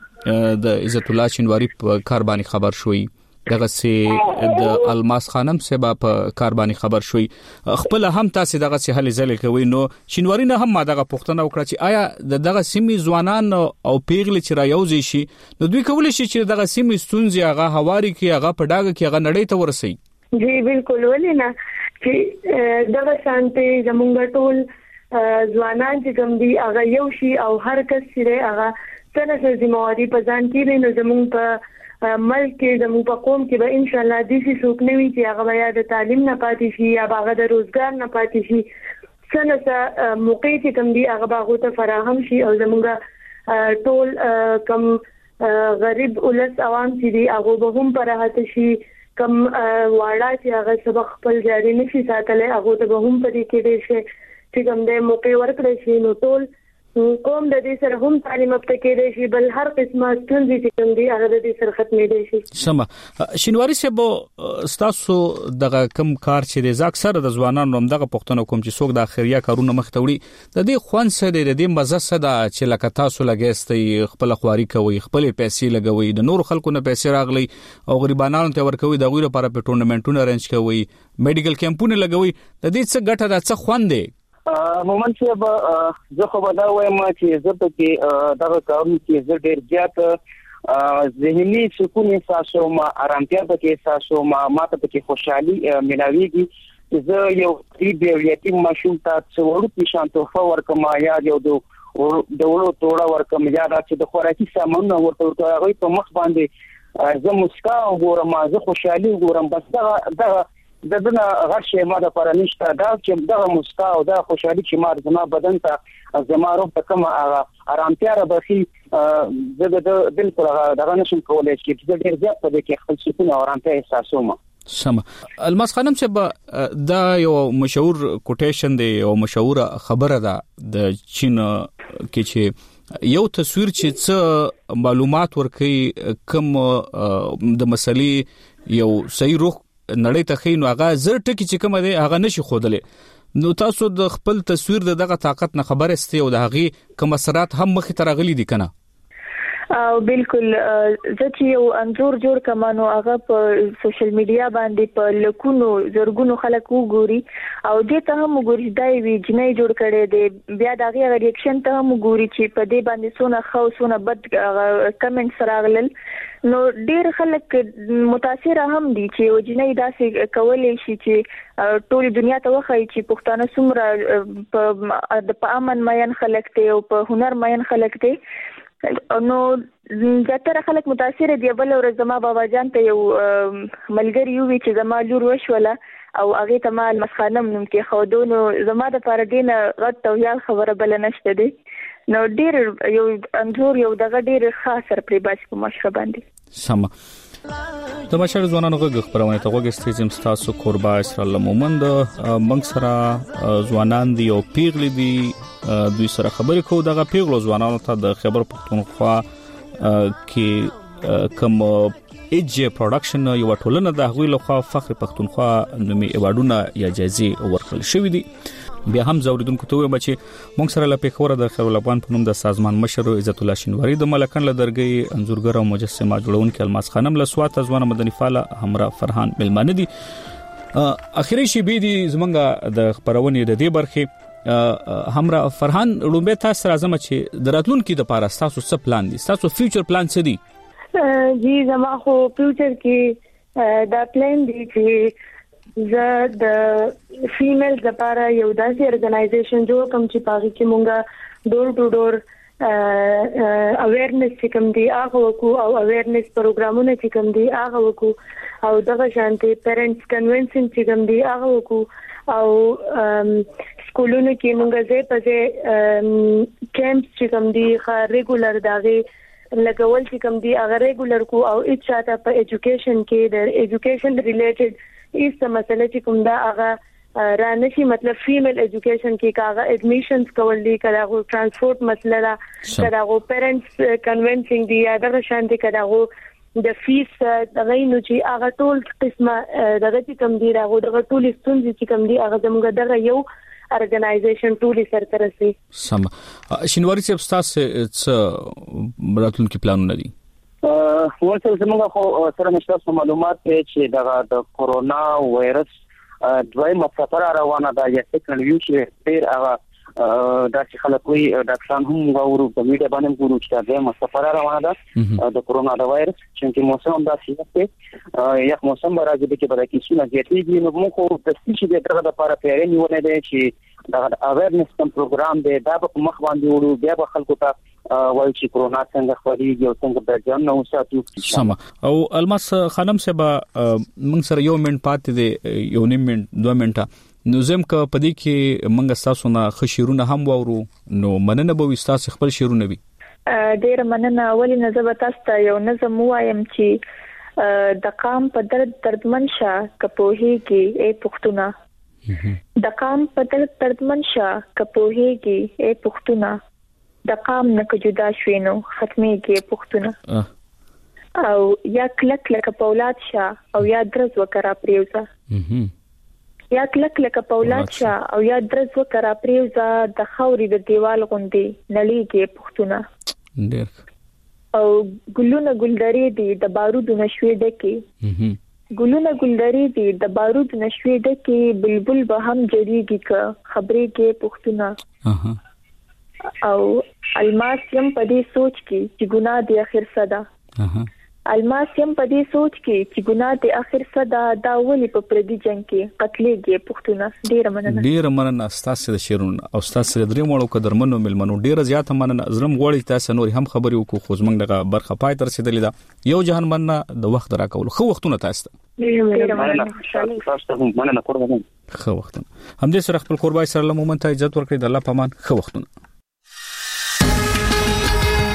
د عزت الله شینواری په کار باندې خبر شوي دغه سي د الماس خانم سبا په کار باندې خبر شوي خپل هم تاسو دغه سي هلي ځل کوي نو شینواری نه هم ما دغه پښتنه وکړه چې آیا دغه سیمي ځوانان او پیغلې چې را یوځي شي نو دوی کولای شي چې دغه سیمي ستونزې هغه هواري کې هغه په ډاګه کې هغه نړۍ ته ورسي جی بالکل ولې نه چې دغه شانتي زمونږ ټول ځوانان چې کوم دي هغه یو شي او هر کس چې هغه څنګه ذمہواری په ځان کې نو زمونږ په ملک کې زموږ په قوم کې به ان شاء الله د دې څوک نه وي چې هغه بیا د تعلیم نه پاتې شي یا هغه د روزګار نه پاتې شي څنګه موقع چې کوم دی هغه باغو ته فراهم شي او زموږ ټول کم غریب ولس عوام چې دی هغه به هم پرهات شي کم واړه چې هغه سبق خپل جاري نشي ساتلای هغه ته به هم پدې کې دي چې کوم د موقع ورکړي شي نو ټول قوم د دې سره هم تعلیم افته کېدای شي بل هر قسمه ستونزې چې کوم دي هغه د دې سره ختمېدای شي. سم شینواری صاحب تاسو دغه کم کار چې د اکثر د ځوانانو هم دغه پښتنو کوم چې څوک د اخریا کارونه مخ ته وړي د دې خوان سره د دې مزه سره چې لکه تاسو لګېستي خپل خواري کوي خپل پیسې لګوي د نور خلکو نه پیسې راغلي او غریبانو ته ورکوي د غوړو لپاره په ټورنمنټونو ارنج کوي میډیکل کیمپونه لګوي د دې څه ګټه ده څه خوان دی. مومن صاحب زه خو به دا وایم چې زه په کې دغه کارونه کې زه ډېر زیات ذهني سکون احساسوم آرامتیا په کې احساسوم ماته په کې خوشحالي ملاويږي زه یو غریب یتیم ماشوم ته څوړو په شان تحفه ورکم یا یو د ډولو توړه ورکم یا چې د خوراکي سامان ورته هغه په مخ باندې زه مسکا وګورم زه خوشحالي وګورم بس دا دا د دنه غشه ما د پر نشته دا چې دغه مسکا او دا خوشحالي چې ما زما بدن ته زما روح ته کوم آرامتیا را بخي زه د بالکل دغه نشم کولای چې د ډیر زیات په کې خپل سکون او آرامتیا احساسوم. سم الماس خانم چې دا یو مشهور کوټیشن دی او مشهور خبره ده د چین کې چې یو تصویر چې څه معلومات ورکړي کوم د مسلې یو صحیح روح نړۍ ته خینو هغه زر ټکی چې کوم دی هغه نشي خودلې نو تاسو د خپل تصویر دغه طاقت نه خبر استي او د هغه کوم اثرات هم مخ ته راغلي دي کنه. او بالکل زه چې یو انځور جوړ کما نو هغه په سوشل میډیا باندې په لکونو زرګونو خلک وګوري او دې ته هم وګوري دا وی جنې جوړ کړي دي بیا دا غي ریاکشن ته هم وګوري چې په دې باندې سونه خو سونه بد کمنټس راغلل نو ډیر خلک متاثر هم دي چې جنې داسې کولې شي چې ټول دنیا ته وخی چې پښتانه څومره په امن مېن خلک ته او په هنر مېن خلک ته نو زیاتره خلک متاثر دي. بل ورځ زما بابا جان ته یو ملګری وی چې زما لور وشوله او هغه ته مال مسخانم نوم کې خودونو زما د پاره دینه غټ او یال خبره بل نشته دي نو ډیر یو انځور یو دغه ډیر خاص پر باش په مشره باندې. سم د مشر ځوانانو غږ خبرونه ته غوښتي چې تاسو قربا اسرائیل مومند منګ سره ځوانان دی او پیغلی دی دوی سره خبرې کوو دغه پیغلو ځوانانو ته د خبر پښتونخوا کې کوم ایج پروډکشن یو ټولنه د هغوی لخوا فخر پښتونخوا نومي ایوارډونه یا جایزې ورکړل شوې دي. بیا هم زوریدونکو ته وایم چې موږ سره له پیښور د خیر الافغان په نوم د سازمان مشر عزت الله شینواری د ملکن له درګي انځورګر او مجسمه جوړونکي الماس خانم له سوات ځوان مدني فعال همرا فرحان ملمانه دي. اخیری شی به دي زمونږ د خبرونې د دې برخه همرا فرحان لومبه تاسو راځم چې د راتلونکو د لپاره تاسو څه پلان دي تاسو فیوچر پلان څه دي؟ جی زما خو فیوچر کې دا پلان دي چې زه د فیمیل لپاره یو داسې ارګنایزیشن جوړ کوم چې پاږي کې مونږه ډور ټو ډور اویرنس چې کوم دی هغه وکړو او اویرنس پروګرامونه چې کوم دی هغه وکړو او دغه شانتي پیرنټس کنونشن چې کوم دی هغه وکړو او سکولونو کې مونږه زه پځه کیمپس چې کوم دی خا ریګولر داغه لګول چې کوم دی هغه ریګولر کو او اچاته په ایجوکیشن کې د ایجوکیشن ریلیټډ ایسه مسله چې کوم دا هغه رانشي مطلب فیمیل ایجوکیشن کې کاغه اډمیشنز کول دي کړهغه ترانسپورت مسله دا کړهغه پیرنټس کنونسینګ دی یا د شانتي کړهغه د فیس دغه نو چې هغه ټول قسمه دغه چې کوم دی راغو دغه ټول ستونزې چې کوم دی هغه زموږ دغه یو ارګنایزیشن ټول سره ترسي. سم شینواری صاحب تاسو څه راتلونکي پلانونه دي؟ ورته زموږ خو سره نشته معلومات چې دغه د کورونا وایرس دویمه څپه روانه ده یا سیکنډ ویو چې ډیر هغه د خلک وی ډاکټران هم غوړو په میډیا باندې ګورو چې دویمه څپه روانه ده د کورونا د وایرس چې موسم دا سیاسي یا موسم راځي چې په کې څونه زیاتېږي نو موږ خو د څه چې دغه لپاره پیری نیولې ده چې دا اویرنس کم پروګرام دی دا په مخ باندې وړو بیا به خلکو ته وایي چې کورونا څنګه خوريږي او څنګه د ځان نو ساتو. سم او الماس خانم صاحب موږ سره یو منټ پاتې دی یو نیم منټ دوه منټه نو زم ک پدې کې منګ تاسو نه خشيرونه هم وورو نو مننه به تاسو خپل شیرونه وي ډیر مننه. اولی نظر تاسو ته یو نظم وایم چې د قام په درد دردمن شه کپوهيږي اے پښتونه د قام په درد دردمن شه کپوهيږي اے پښتونه د قام نه جدا شوینو ختميږي پښتونه او یا کلک لک پولاد شه او یا درز وکړه پریوزه یا کلک لک پولاد شه او یا درز وکړه پریوزه د خوري د دیوال غوندي نړیږي پښتونه ډېر او ګلونه ګلداري دي د بارودو نشوي ډکي ګلونه ګلداري دي د بارودو نشوي ډکي بلبل به هم جریږي ک خبرې کې پښتونه او الماس يم په دې سوچ کې چې ګناه دي اخر صدا الماس يم په دې سوچ کې چې ګناه دي اخر صدا دا ولي په پردي جنگ کې قتلېږي پښتونه. ډیر مننه ډیر مننه تاسو د شیرونو او تاسو د درې مړو قدرمنو ملمنو ډیر زیات مننه. زرم غوړی تاسو نور هم خبري وکړو خو زمنګ دغه برخه پای تر رسیدلې ده. یو جهان مننه د وخت راکول خو وختونه تاسو ډیر مننه تاسو مننه قربان خو وختونه هم دې سره خپل قربای سره لمومن ته عزت ورکړي د الله پامان خو وختونه